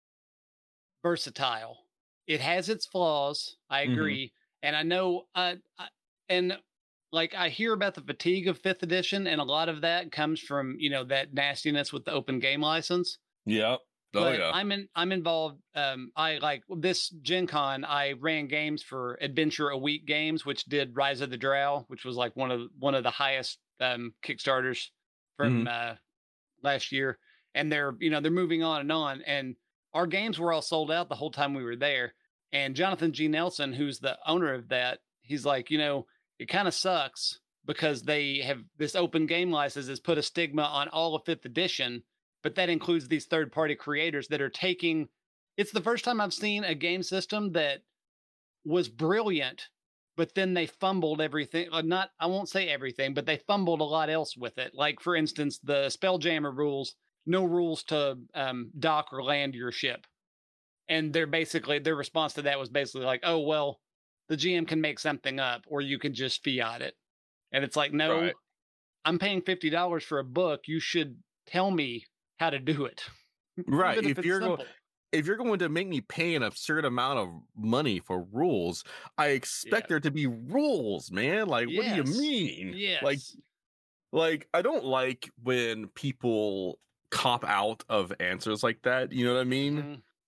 versatile. It has its flaws, I agree. Mm-hmm. And I know, uh, I, and like I hear about the fatigue of fifth edition, and a lot of that comes from, you know, that nastiness with the open game license. Yeah. Oh, but yeah. I'm in, I'm involved. Um, I like this Gen Con, I ran games for Adventure a Week Games, which did Rise of the Drow, which was like one of, one of the highest um, Kickstarters from mm-hmm. uh, last year. And they're, you know, they're moving on and on. And our games were all sold out the whole time we were there. And Jonathan G. Nelson, who's the owner of that, he's like, you know, it kind of sucks because they have this open game license has put a stigma on all of fifth edition, but that includes these third party creators that are taking, it's the first time I've seen a game system that was brilliant, but then they fumbled everything. Uh, not, I won't say everything, but they fumbled a lot else with it. Like, for instance, the Spelljammer rules, no rules to um, dock or land your ship. And they're basically, their response to that was basically like, oh, well, the G M can make something up or you can just fiat it. And it's like, no, right. I'm paying fifty dollars for a book. You should tell me how to do it. Right. if, if you're going, if you're going to make me pay an absurd amount of money for rules, I expect yeah. there to be rules, man. Like, yes. what do you mean? Yes. Like, like, I don't like when people cop out of answers like that. You know what I mean? Mm-hmm.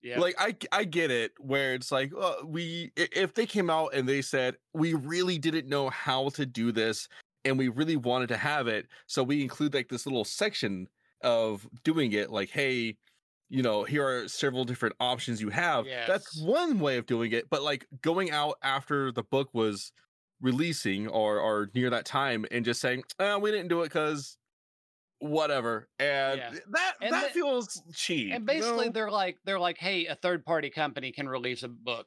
Yeah. Like I I get it where it's like uh, we if they came out and they said we really didn't know how to do this and we really wanted to have it, so we include like this little section of doing it, like, hey, you know, here are several different options you have. Yes. That's one way of doing it, but like going out after the book was releasing or or near that time and just saying, oh, we didn't do it because whatever, and Yeah. that And that the- feels cheap. And basically, you know? they're like they're like, hey, a third party company can release a book.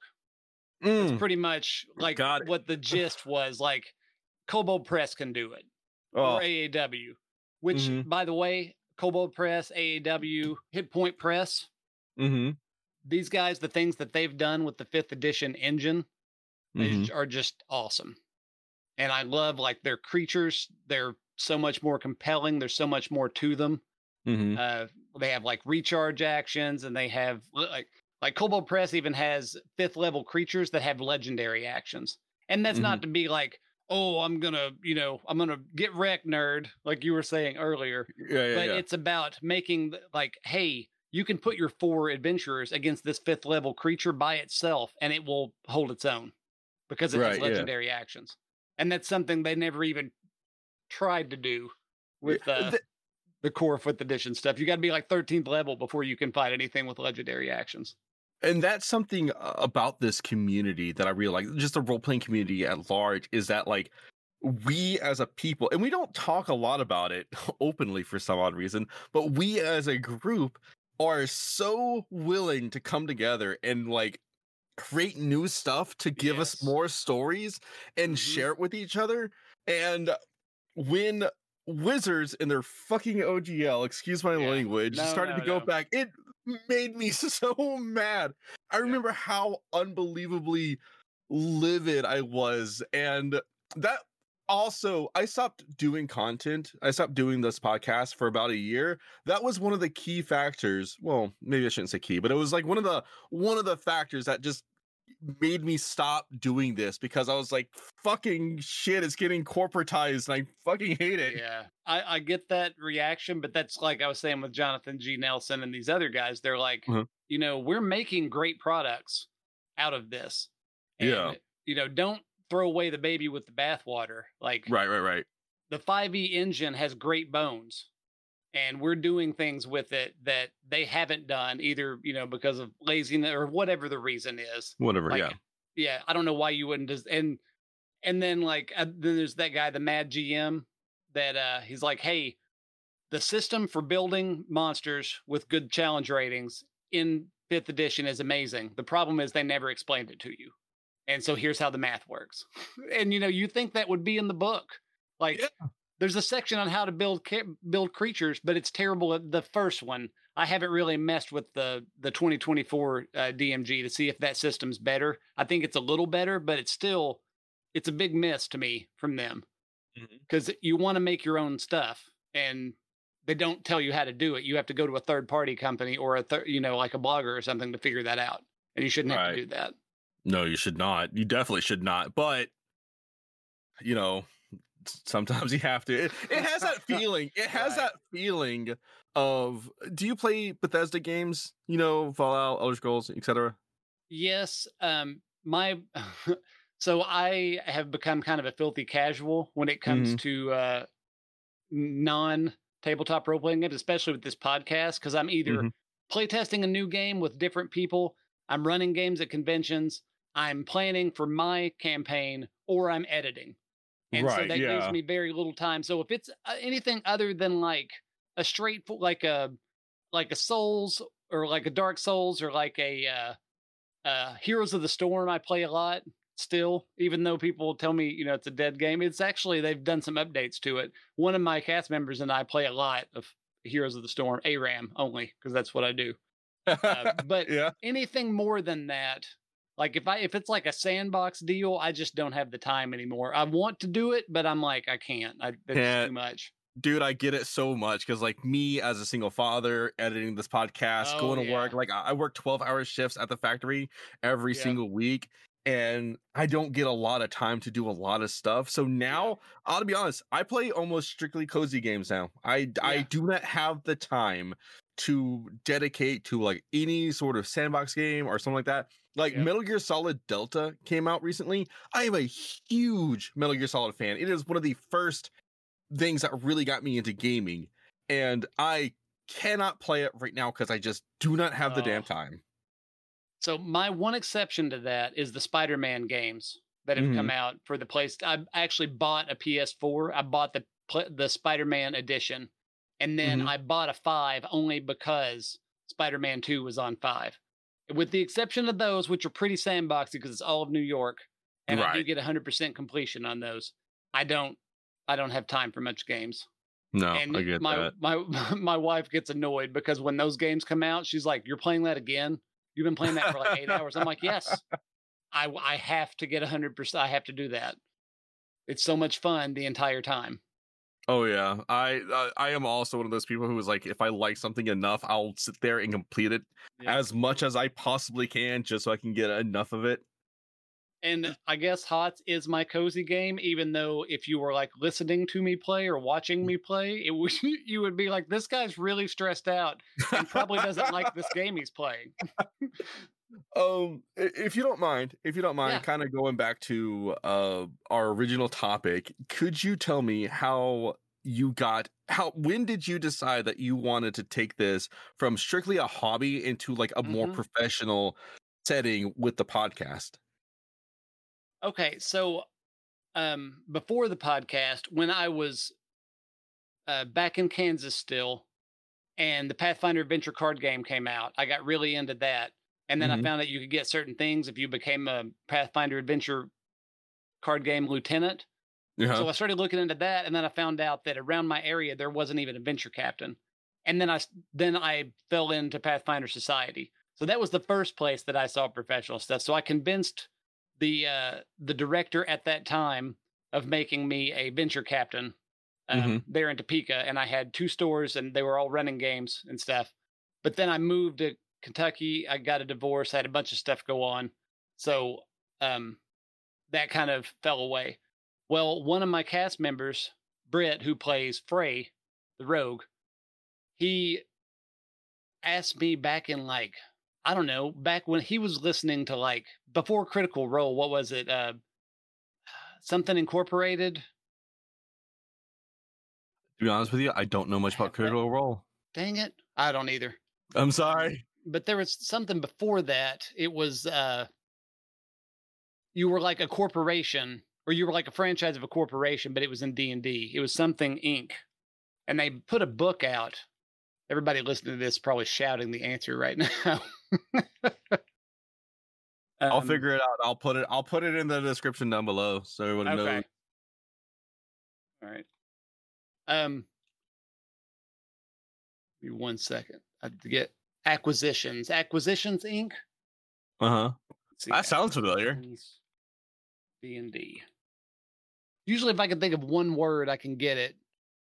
Mm, It's pretty much like Got it. what the gist was. Like, Kobold Press can do it, oh, or A A W. Which, Mhm. by the way, Kobold Press, A A W, Hit Point Press. mm-hmm, These guys, the things that they've done with the fifth edition engine mm-hmm. is- are just awesome. And I love like their creatures. They're so much more compelling. There's so much more to them. Mm-hmm. Uh, they have like recharge actions, and they have like like Kobold Press even has fifth level creatures that have legendary actions. And that's not to be like, oh, I'm gonna, you know, I'm gonna get wrecked, nerd, like you were saying earlier. Yeah, yeah, But yeah. it's about making th- like, hey, you can put your four adventurers against this fifth level creature by itself, and it will hold its own because it Right, has yeah. legendary actions. And that's something they never even tried to do with uh, Th- the core fifth edition stuff. You got to be like thirteenth level before you can fight anything with legendary actions. and that's something uh, about this community that I really like, just the role-playing community at large, is that like we as a people, and we don't talk a lot about it openly for some odd reason, but we as a group are so willing to come together and like create new stuff to give us Yes. more stories and Mhm. share it with each other. And when Wizards in their fucking O G L, excuse my Yeah. language, No, started no, to go no. back, it made me so mad. I remember how unbelievably livid I was. And that also, I stopped doing content. I stopped doing this podcast for about a year. That was one of the key factors. Well, maybe I shouldn't say key, but it was like one of the one of the factors that just made me stop doing this, because I was like, fucking shit, it's getting corporatized and I fucking hate it. Yeah, I, I get that reaction, but that's like I was saying with Jonathan G. Nelson and these other guys. They're like, Mhm. you know, we're making great products out of this. Yeah. You know, don't throw away the baby with the bathwater. Like, Right, right, right. the five E engine has great bones, and we're doing things with it that they haven't done either, you know, because of laziness or whatever the reason is. Whatever, Like, yeah. yeah, I don't know why you wouldn't just, and and then like uh, then there's that guy, the Mad G M, that uh he's like, hey, the system for building monsters with good challenge ratings in fifth edition is amazing. The problem is they never explained it to you. And so here's how the math works. And you know, you think that would be in the book. Like, Yeah. there's a section on how to build ca- build creatures, but it's terrible at the first one. I haven't really messed with the the twenty twenty-four uh, D M G to see if that system's better. I think it's a little better, but it's still it's a big miss to me from them, Mhm. because you want to make your own stuff and they don't tell you how to do it. You have to go to a third party company or a third, you know, like a blogger or something to figure that out, and you shouldn't have Right. to do that. No, you should not. You definitely should not. But, you know, sometimes you have to. It, it has that feeling. It has Right. that feeling of, do you play Bethesda games? You know, Fallout, Elder Scrolls, et cetera? Yes, um, my so I have become kind of a filthy casual when it comes Mhm. to uh, non tabletop role playing games, especially with this podcast, because I'm either Mhm. playtesting a new game with different people, I'm running games at conventions, I'm planning for my campaign, or I'm editing. And so Right, that yeah. gives me very little time. So if it's uh, anything other than like a straight, like a like a Souls or like a Dark Souls or like a uh, uh, Heroes of the Storm, I play a lot still, even though people tell me, you know, it's a dead game. It's actually, they've done some updates to it. One of my cast members and I play a lot of Heroes of the Storm, A RAM only, because that's what I do. Uh, but yeah. anything more than that, like if I if it's like a sandbox deal, I just don't have the time anymore. I want to do it, but I'm like, I can't. I, that's Can't. too much. Dude, I get it so much, because like me as a single father editing this podcast, Oh, going to yeah. work, like I I work twelve hour shifts at the factory every Yeah. single week, and I don't get a lot of time to do a lot of stuff. So now, I'll be honest, I play almost strictly cozy games now. I yeah. I do not have the time to dedicate to like any sort of sandbox game or something like that. Like yeah. Metal Gear Solid Delta came out recently. I am a huge Metal Gear Solid fan. It is one of the first things that really got me into gaming, and I cannot play it right now because I just do not have the oh. damn time. So my one exception to that is the Spider-Man games that have mm-hmm. come out for the place. I actually bought a P S four. I bought the the Spider-Man edition, and then mm-hmm. I bought a five only because Spider-Man two was on five. With the exception of those, which are pretty sandboxy because it's all of New York, and right. I do get one hundred percent completion on those. I don't, I don't have time for much games. No, and I get my, that. My my wife gets annoyed because when those games come out, she's like, "You're playing that again? You've been playing that for like eight hours." I'm like, "Yes, I I have to get one hundred percent. I have to do that. It's so much fun the entire time." Oh yeah, I uh, I am also one of those people who is like, if I like something enough, I'll sit there and complete it yeah. as much as I possibly can, just so I can get enough of it. And I guess HOTS is my cozy game, even though if you were like listening to me play or watching me play, it would you would be like, this guy's really stressed out and probably doesn't like this game he's playing. um, if you don't mind, if you don't mind, Yeah. kind of going back to uh our original topic, could you tell me how you got how when did you decide that you wanted to take this from strictly a hobby into like a more Mhm. professional setting with the podcast? Okay, so um, before the podcast, when I was uh, back in Kansas still, and the Pathfinder Adventure card game came out, I got really into that. And then Mhm. I found out you could get certain things if you became a Pathfinder Adventure card game lieutenant. Yeah. So I started looking into that, and then I found out that around my area there wasn't even a venture captain. And then I s- then I fell into Pathfinder Society. So that was the first place that I saw professional stuff. So I convinced the uh, the director at that time of making me a venture captain um, Mhm. there in Topeka, and I had two stores, and they were all running games and stuff. But then I moved to Kentucky. I got a divorce. I had a bunch of stuff go on, so um, that kind of fell away. Well, one of my cast members, Britt, who plays Frey, the rogue, he asked me back in like, I don't know, back when he was listening to like before Critical Role, what was it? Uh, something Incorporated. To be honest with you, I don't know much about Critical Role. Dang it. I don't either. I'm sorry. But there was something before that. It was, uh, you were like a corporation, or you were like a franchise of a corporation, but it was in D and D. It was something Incorporated. And they put a book out. Everybody listening to this is probably shouting the answer right now. I'll Um, figure it out. I'll put it. I'll put it in the description down below so everyone Okay. knows. All right. Um, give me one second. I have to get Acquisitions. Acquisitions Incorporated. Uh huh. Let's see. That sounds familiar. D and D. Usually, if I can think of one word, I can get it.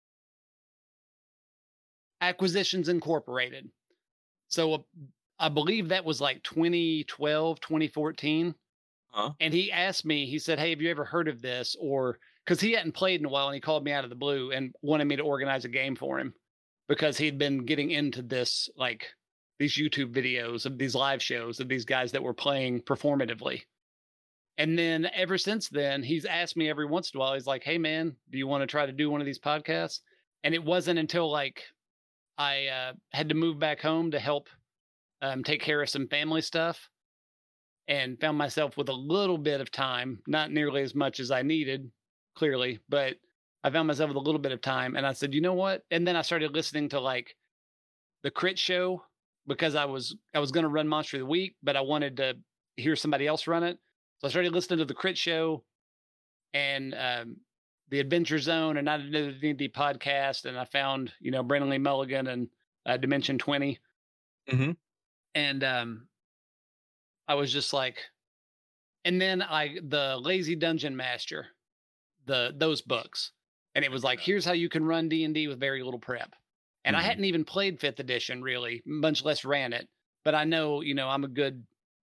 Acquisitions Incorporated. So uh, I believe that was like twenty twelve, twenty fourteen. Huh? And he asked me, he said, "Hey, have you ever heard of this?" Or because he hadn't played in a while, and he called me out of the blue and wanted me to organize a game for him because he'd been getting into this, like these YouTube videos of these live shows of these guys that were playing performatively. And then ever since then, he's asked me every once in a while, he's like, "Hey man, do you want to try to do one of these podcasts?" And it wasn't until like I uh, had to move back home to help um, take care of some family stuff and found myself with a little bit of time, not nearly as much as I needed, clearly, but I found myself with a little bit of time. And I said, you know what? And then I started listening to like the Crit Show because I was, I was going to run Monster of the Week, but I wanted to hear somebody else run it. So I started listening to the Crit Show and um, the Adventure Zone and Not Another D and D podcast. And I found, you know, Brandon Lee Mulligan and uh, Dimension twenty. Mm-hmm. And um, I was just like, and then I, the Lazy Dungeon Master, the, those books. And it was like, here's how you can run D and D with very little prep. And Mhm. I hadn't even played fifth edition really, much less ran it. But I know, you know, I'm a good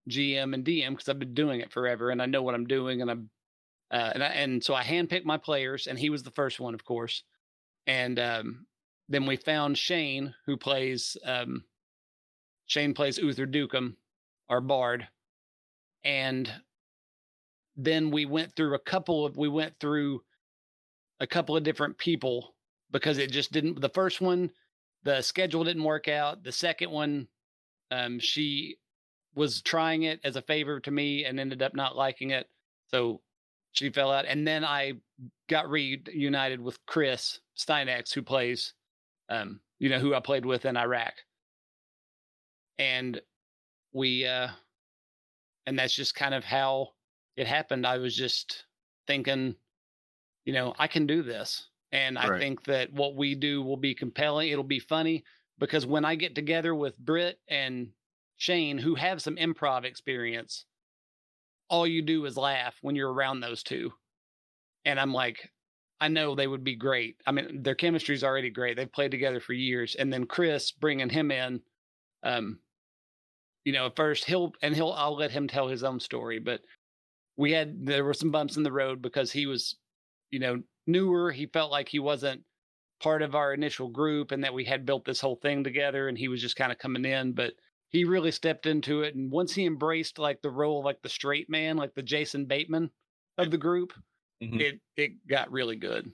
G M and D M because I've been doing it forever and I know what I'm doing. And I'm, uh, and I, and so I handpicked my players, and he was the first one, of course. And um, then we found Shane, who plays, um, Shane plays Uther Dukem, our bard. And then we went through a couple of, we went through a couple of different people because it just didn't, the first one, the schedule didn't work out. The second one, um, she was trying it as a favor to me and ended up not liking it. So she fell out. And then I got reunited with Chris Steinex, who plays, um, you know, who I played with in Iraq. And we, uh, and that's just kind of how it happened. I was just thinking, you know, I can do this. And I Right. think that what we do will be compelling. It'll be funny because when I get together with Britt and Shane, who have some improv experience, all you do is laugh when you're around those two. And I'm like, I know they would be great. I mean, their chemistry is already great. They've played together for years. And then Chris, bringing him in, um, you know, at first he'll, and he'll, I'll let him tell his own story, but we had, there were some bumps in the road because he was, you know, newer. He felt like he wasn't part of our initial group and that we had built this whole thing together and he was just kind of coming in, but he really stepped into it. And once he embraced like the role of like the straight man, like the Jason Bateman of the group, Mhm. it, it got really good.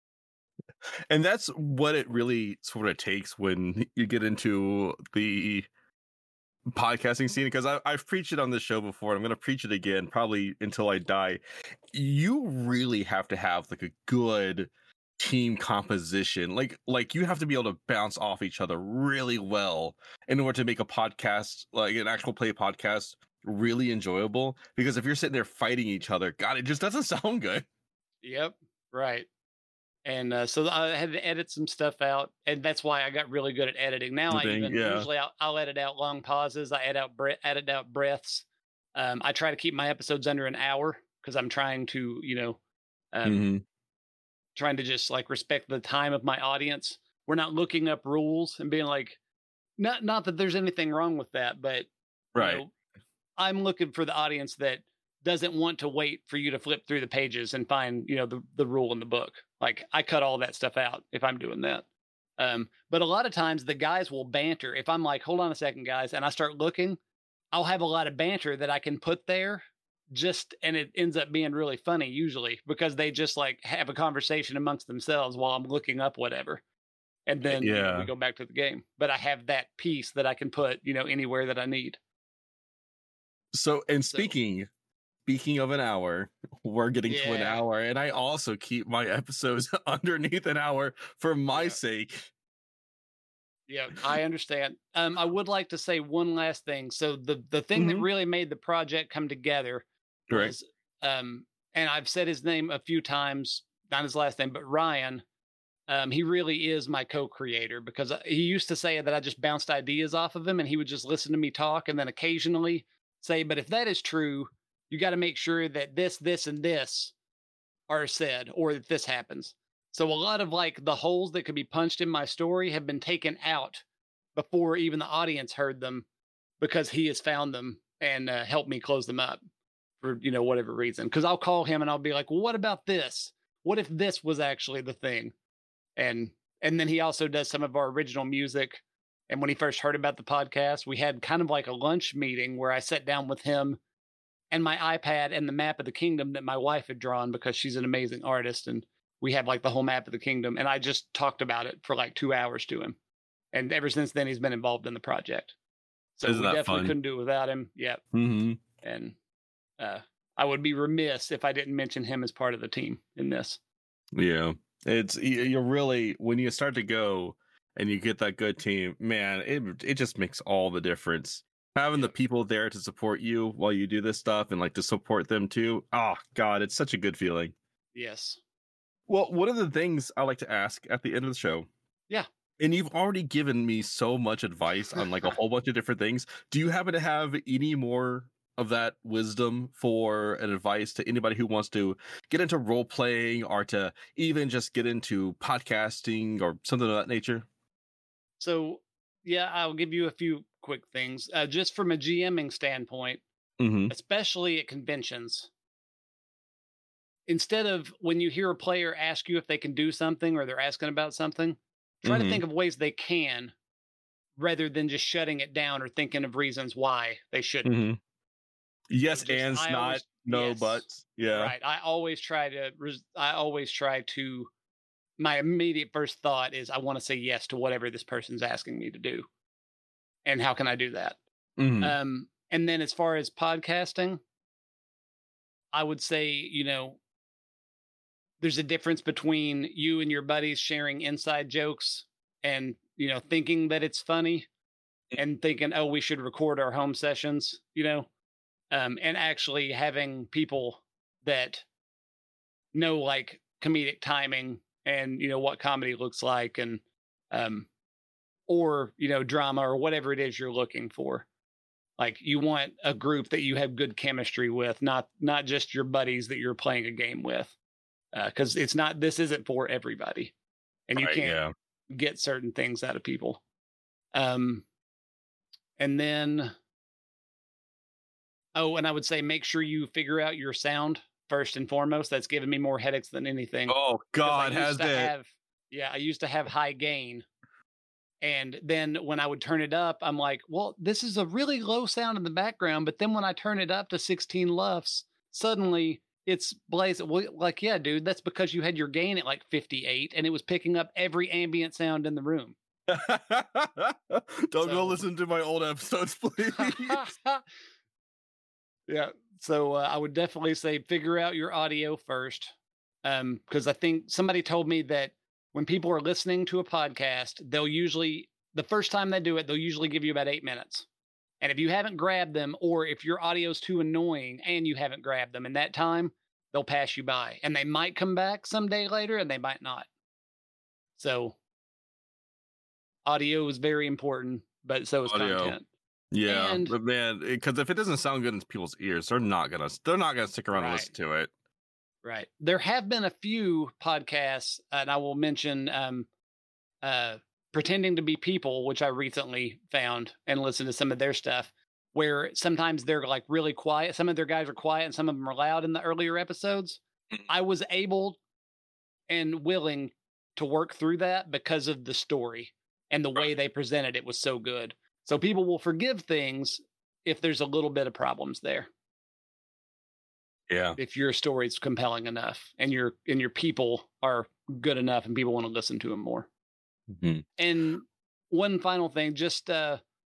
And that's what it really sort of takes when you get into the podcasting scene, because I've preached it on this show before. And I'm going to preach it again, probably until I die. You really have to have like a good team composition. Like, like you have to be able to bounce off each other really well in order to make a podcast, like an actual play podcast, really enjoyable. Because if you're sitting there fighting each other, God, it just doesn't sound good. Yep. Right. And uh, so I had to edit some stuff out, and that's why I got really good at editing. Now I Editing, even yeah. usually I'll, I'll edit out long pauses. I edit out bre- edit out breaths. Um, I try to keep my episodes under an hour because I'm trying to, you know, um, Mhm. trying to just like respect the time of my audience. We're not looking up rules and being like, not not that there's anything wrong with that, but you Right. know, I'm looking for the audience that doesn't want to wait for you to flip through the pages and find, you know, the, the rule in the book. Like I cut all that stuff out if I'm doing that. Um, but a lot of times the guys will banter. If I'm like, hold on a second, guys, and I start looking, I'll have a lot of banter that I can put there just, and it ends up being really funny usually because they just like have a conversation amongst themselves while I'm looking up whatever. And then you know, Yeah. we go back to the game, but I have that piece that I can put, you know, anywhere that I need. So, and So- speaking, speaking of an hour, we're getting to an Yeah. hour, and I also keep my episodes underneath an hour for my Yeah. sake. Yeah, I understand. Um, I would like to say one last thing. So the the thing that Mhm. really made the project come together Right. was, um, and I've said his name a few times, not his last name, but Ryan. Um, he really is my co-creator because I- he used to say that I just bounced ideas off of him, and he would just listen to me talk, and then occasionally say, "But if that is true, you got to make sure that this, this, and this are said, or that this happens." So a lot of like the holes that could be punched in my story have been taken out before even the audience heard them because he has found them and uh, helped me close them up for, you know, whatever reason. Because I'll call him and I'll be like, well, what about this? What if this was actually the thing? And and then he also does some of our original music. And when he first heard about the podcast, we had kind of like a lunch meeting where I sat down with him and my iPad and the map of the kingdom that my wife had drawn because she's an amazing artist. And we have like the whole map of the kingdom. And I just talked about it for like two hours to him. And ever since then, he's been involved in the project. So Isn't we that definitely fun? couldn't do it without him. Yep. Mm-hmm. And uh, I would be remiss if I didn't mention him as part of the team in this. Yeah, it's you- you're really, when you start to go and you get that good team, man, it it just makes all the difference. Having the people there to support you while you do this stuff and like to support them too. Oh God, it's such a good feeling. Yes. Well, one of the things I like to ask at the end of the show. Yeah. And you've already given me so much advice on like a whole bunch of different things. Do you happen to have any more of that wisdom for an advice to anybody who wants to get into role playing or to even just get into podcasting or something of that nature? So, yeah, I'll give you a few quick things. Uh, just from a GMing standpoint, Mm-hmm. especially at conventions. Instead of when you hear a player ask you if they can do something or they're asking about something, try Mhm. to think of ways they can rather than just shutting it down or thinking of reasons why they shouldn't. Mm-hmm. Yes, just- and I not always- no yes. buts. Yeah. Right. I always try to, res- I always try to, my immediate first thought is I want to say yes to whatever this person's asking me to do. And how can I do that? Mhm. Um, and then as far as podcasting, I would say, you know, there's a difference between you and your buddies sharing inside jokes and, you know, thinking that it's funny and thinking, oh, we should record our home sessions, you know, um, and actually having people that know like comedic timing and, you know, what comedy looks like and, um, or, you know, drama or whatever it is you're looking for. Like you want a group that you have good chemistry with, not, not just your buddies that you're playing a game with. Uh, cause it's not, this isn't for everybody and you Right, can't yeah. get certain things out of people. Um, and then, oh, and I would say, make sure you figure out your sound first and foremost. That's given me more headaches than anything. Oh 'Cause I God, used has to it? have- yeah, I used to have high gain. And then when I would turn it up, I'm like, well, this is a really low sound in the background. But then when I turn it up to sixteen lufs, suddenly it's blazing. Well, like, yeah, dude, that's because you had your gain at like fifty-eight and it was picking up every ambient sound in the room. Don't So- go listen to my old episodes, please. Yeah. So uh, I would definitely say figure out your audio first. Um, because I think somebody told me that when people are listening to a podcast, they'll usually, the first time they do it, they'll usually give you about eight minutes. And if you haven't grabbed them, or if your audio's too annoying and you haven't grabbed them in that time, they'll pass you by. And they might come back someday later and they might not. So audio is very important, but so is Audio. content. Yeah, And- but man, because if it doesn't sound good in people's ears, they're not gonna they're not gonna stick around and Right. listen to it. Right. There have been a few podcasts, and I will mention um, uh, Pretending to Be People, which I recently found and listened to some of their stuff, where sometimes they're like really quiet. Some of their guys are quiet and some of them are loud in the earlier episodes. I was able and willing to work through that because of the story and the way they presented it was so good. So people will forgive things if there's a little bit of problems there. Yeah. If your story's compelling enough and your and your people are good enough and people want to listen to them more. Mhm. And one final thing, just uh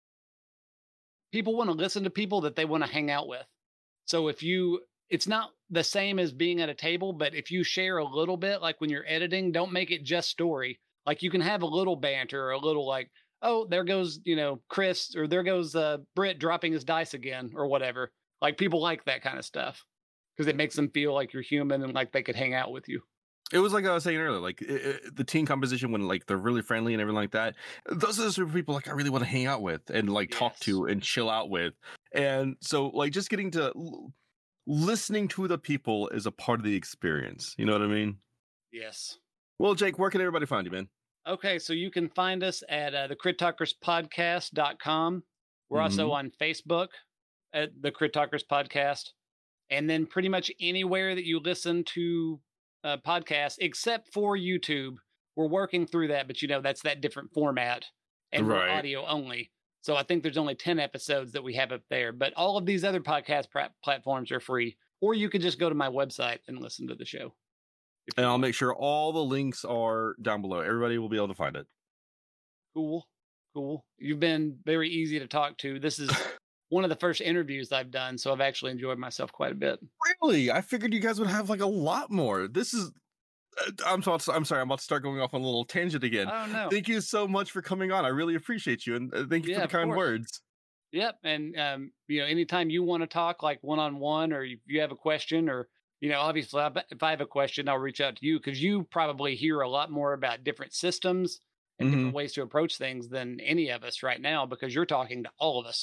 people want to listen to people that they want to hang out with. So if you it's not the same as being at a table, but if you share a little bit, like when you're editing, don't make it just story. Like you can have a little banter or a little like, oh, there goes, you know, Chris, or there goes uh Britt dropping his dice again or whatever. Like people like that kind of stuff. Because it makes them feel like you're human and like they could hang out with you. It was like I was saying earlier, like it, it- the team composition when like they're really friendly and everything like that. Those are the sort of people like I really want to hang out with and like talk Yes. to and chill out with. And so like just getting to l- listening to the people is a part of the experience. You know what I mean? Yes. Well, Jake, where can everybody find you, man? Okay, so you can find us at uh, the crit talkers podcast dot com. We're also on Facebook at the Crit Talkers Podcast. And then pretty much anywhere that you listen to uh, podcasts, except for YouTube. We're working through that, but you know, that's that different format and we're Right. audio only. So I think there's only ten episodes that we have up there, but all of these other podcast pra- platforms are free, or you could just go to my website and listen to the show. if you And I'll want. make sure all the links are down below. Everybody will be able to find it. Cool. Cool. You've been very easy to talk to. This is one of the first interviews I've done, so I've actually enjoyed myself quite a bit. Really? I figured you guys would have like a lot more. This is uh, I'm so, I'm sorry, I'm about to start going off on a little tangent again. I don't know. Thank you so much for coming on. I really appreciate you, and uh, thank you Yeah, for of the kind course. words. Yep. And, um, you know, anytime you want to talk like one-on-one or if you have a question or, you know, obviously I bet if I have a question, I'll reach out to you because you probably hear a lot more about different systems and Mhm. different ways to approach things than any of us right now because you're talking to all of us.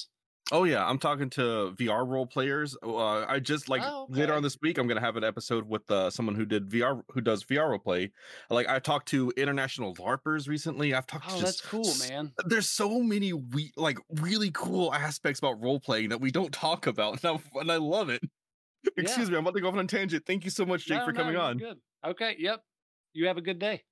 Oh yeah, I'm talking to V R role players. Uh, I just like Oh, later okay. on this week, I'm gonna have an episode with uh, someone who did V R, who does V R role play. Like I talked to international LARPers recently. I've talked Oh, to that's just cool, s- man. There's so many we like really cool aspects about role playing that we don't talk about, and, I'm, and I love it. Excuse me, I'm about to go off on a tangent. Thank you so much, Jake, No, for no, coming you're on. Good. Okay. Yep. You have a good day.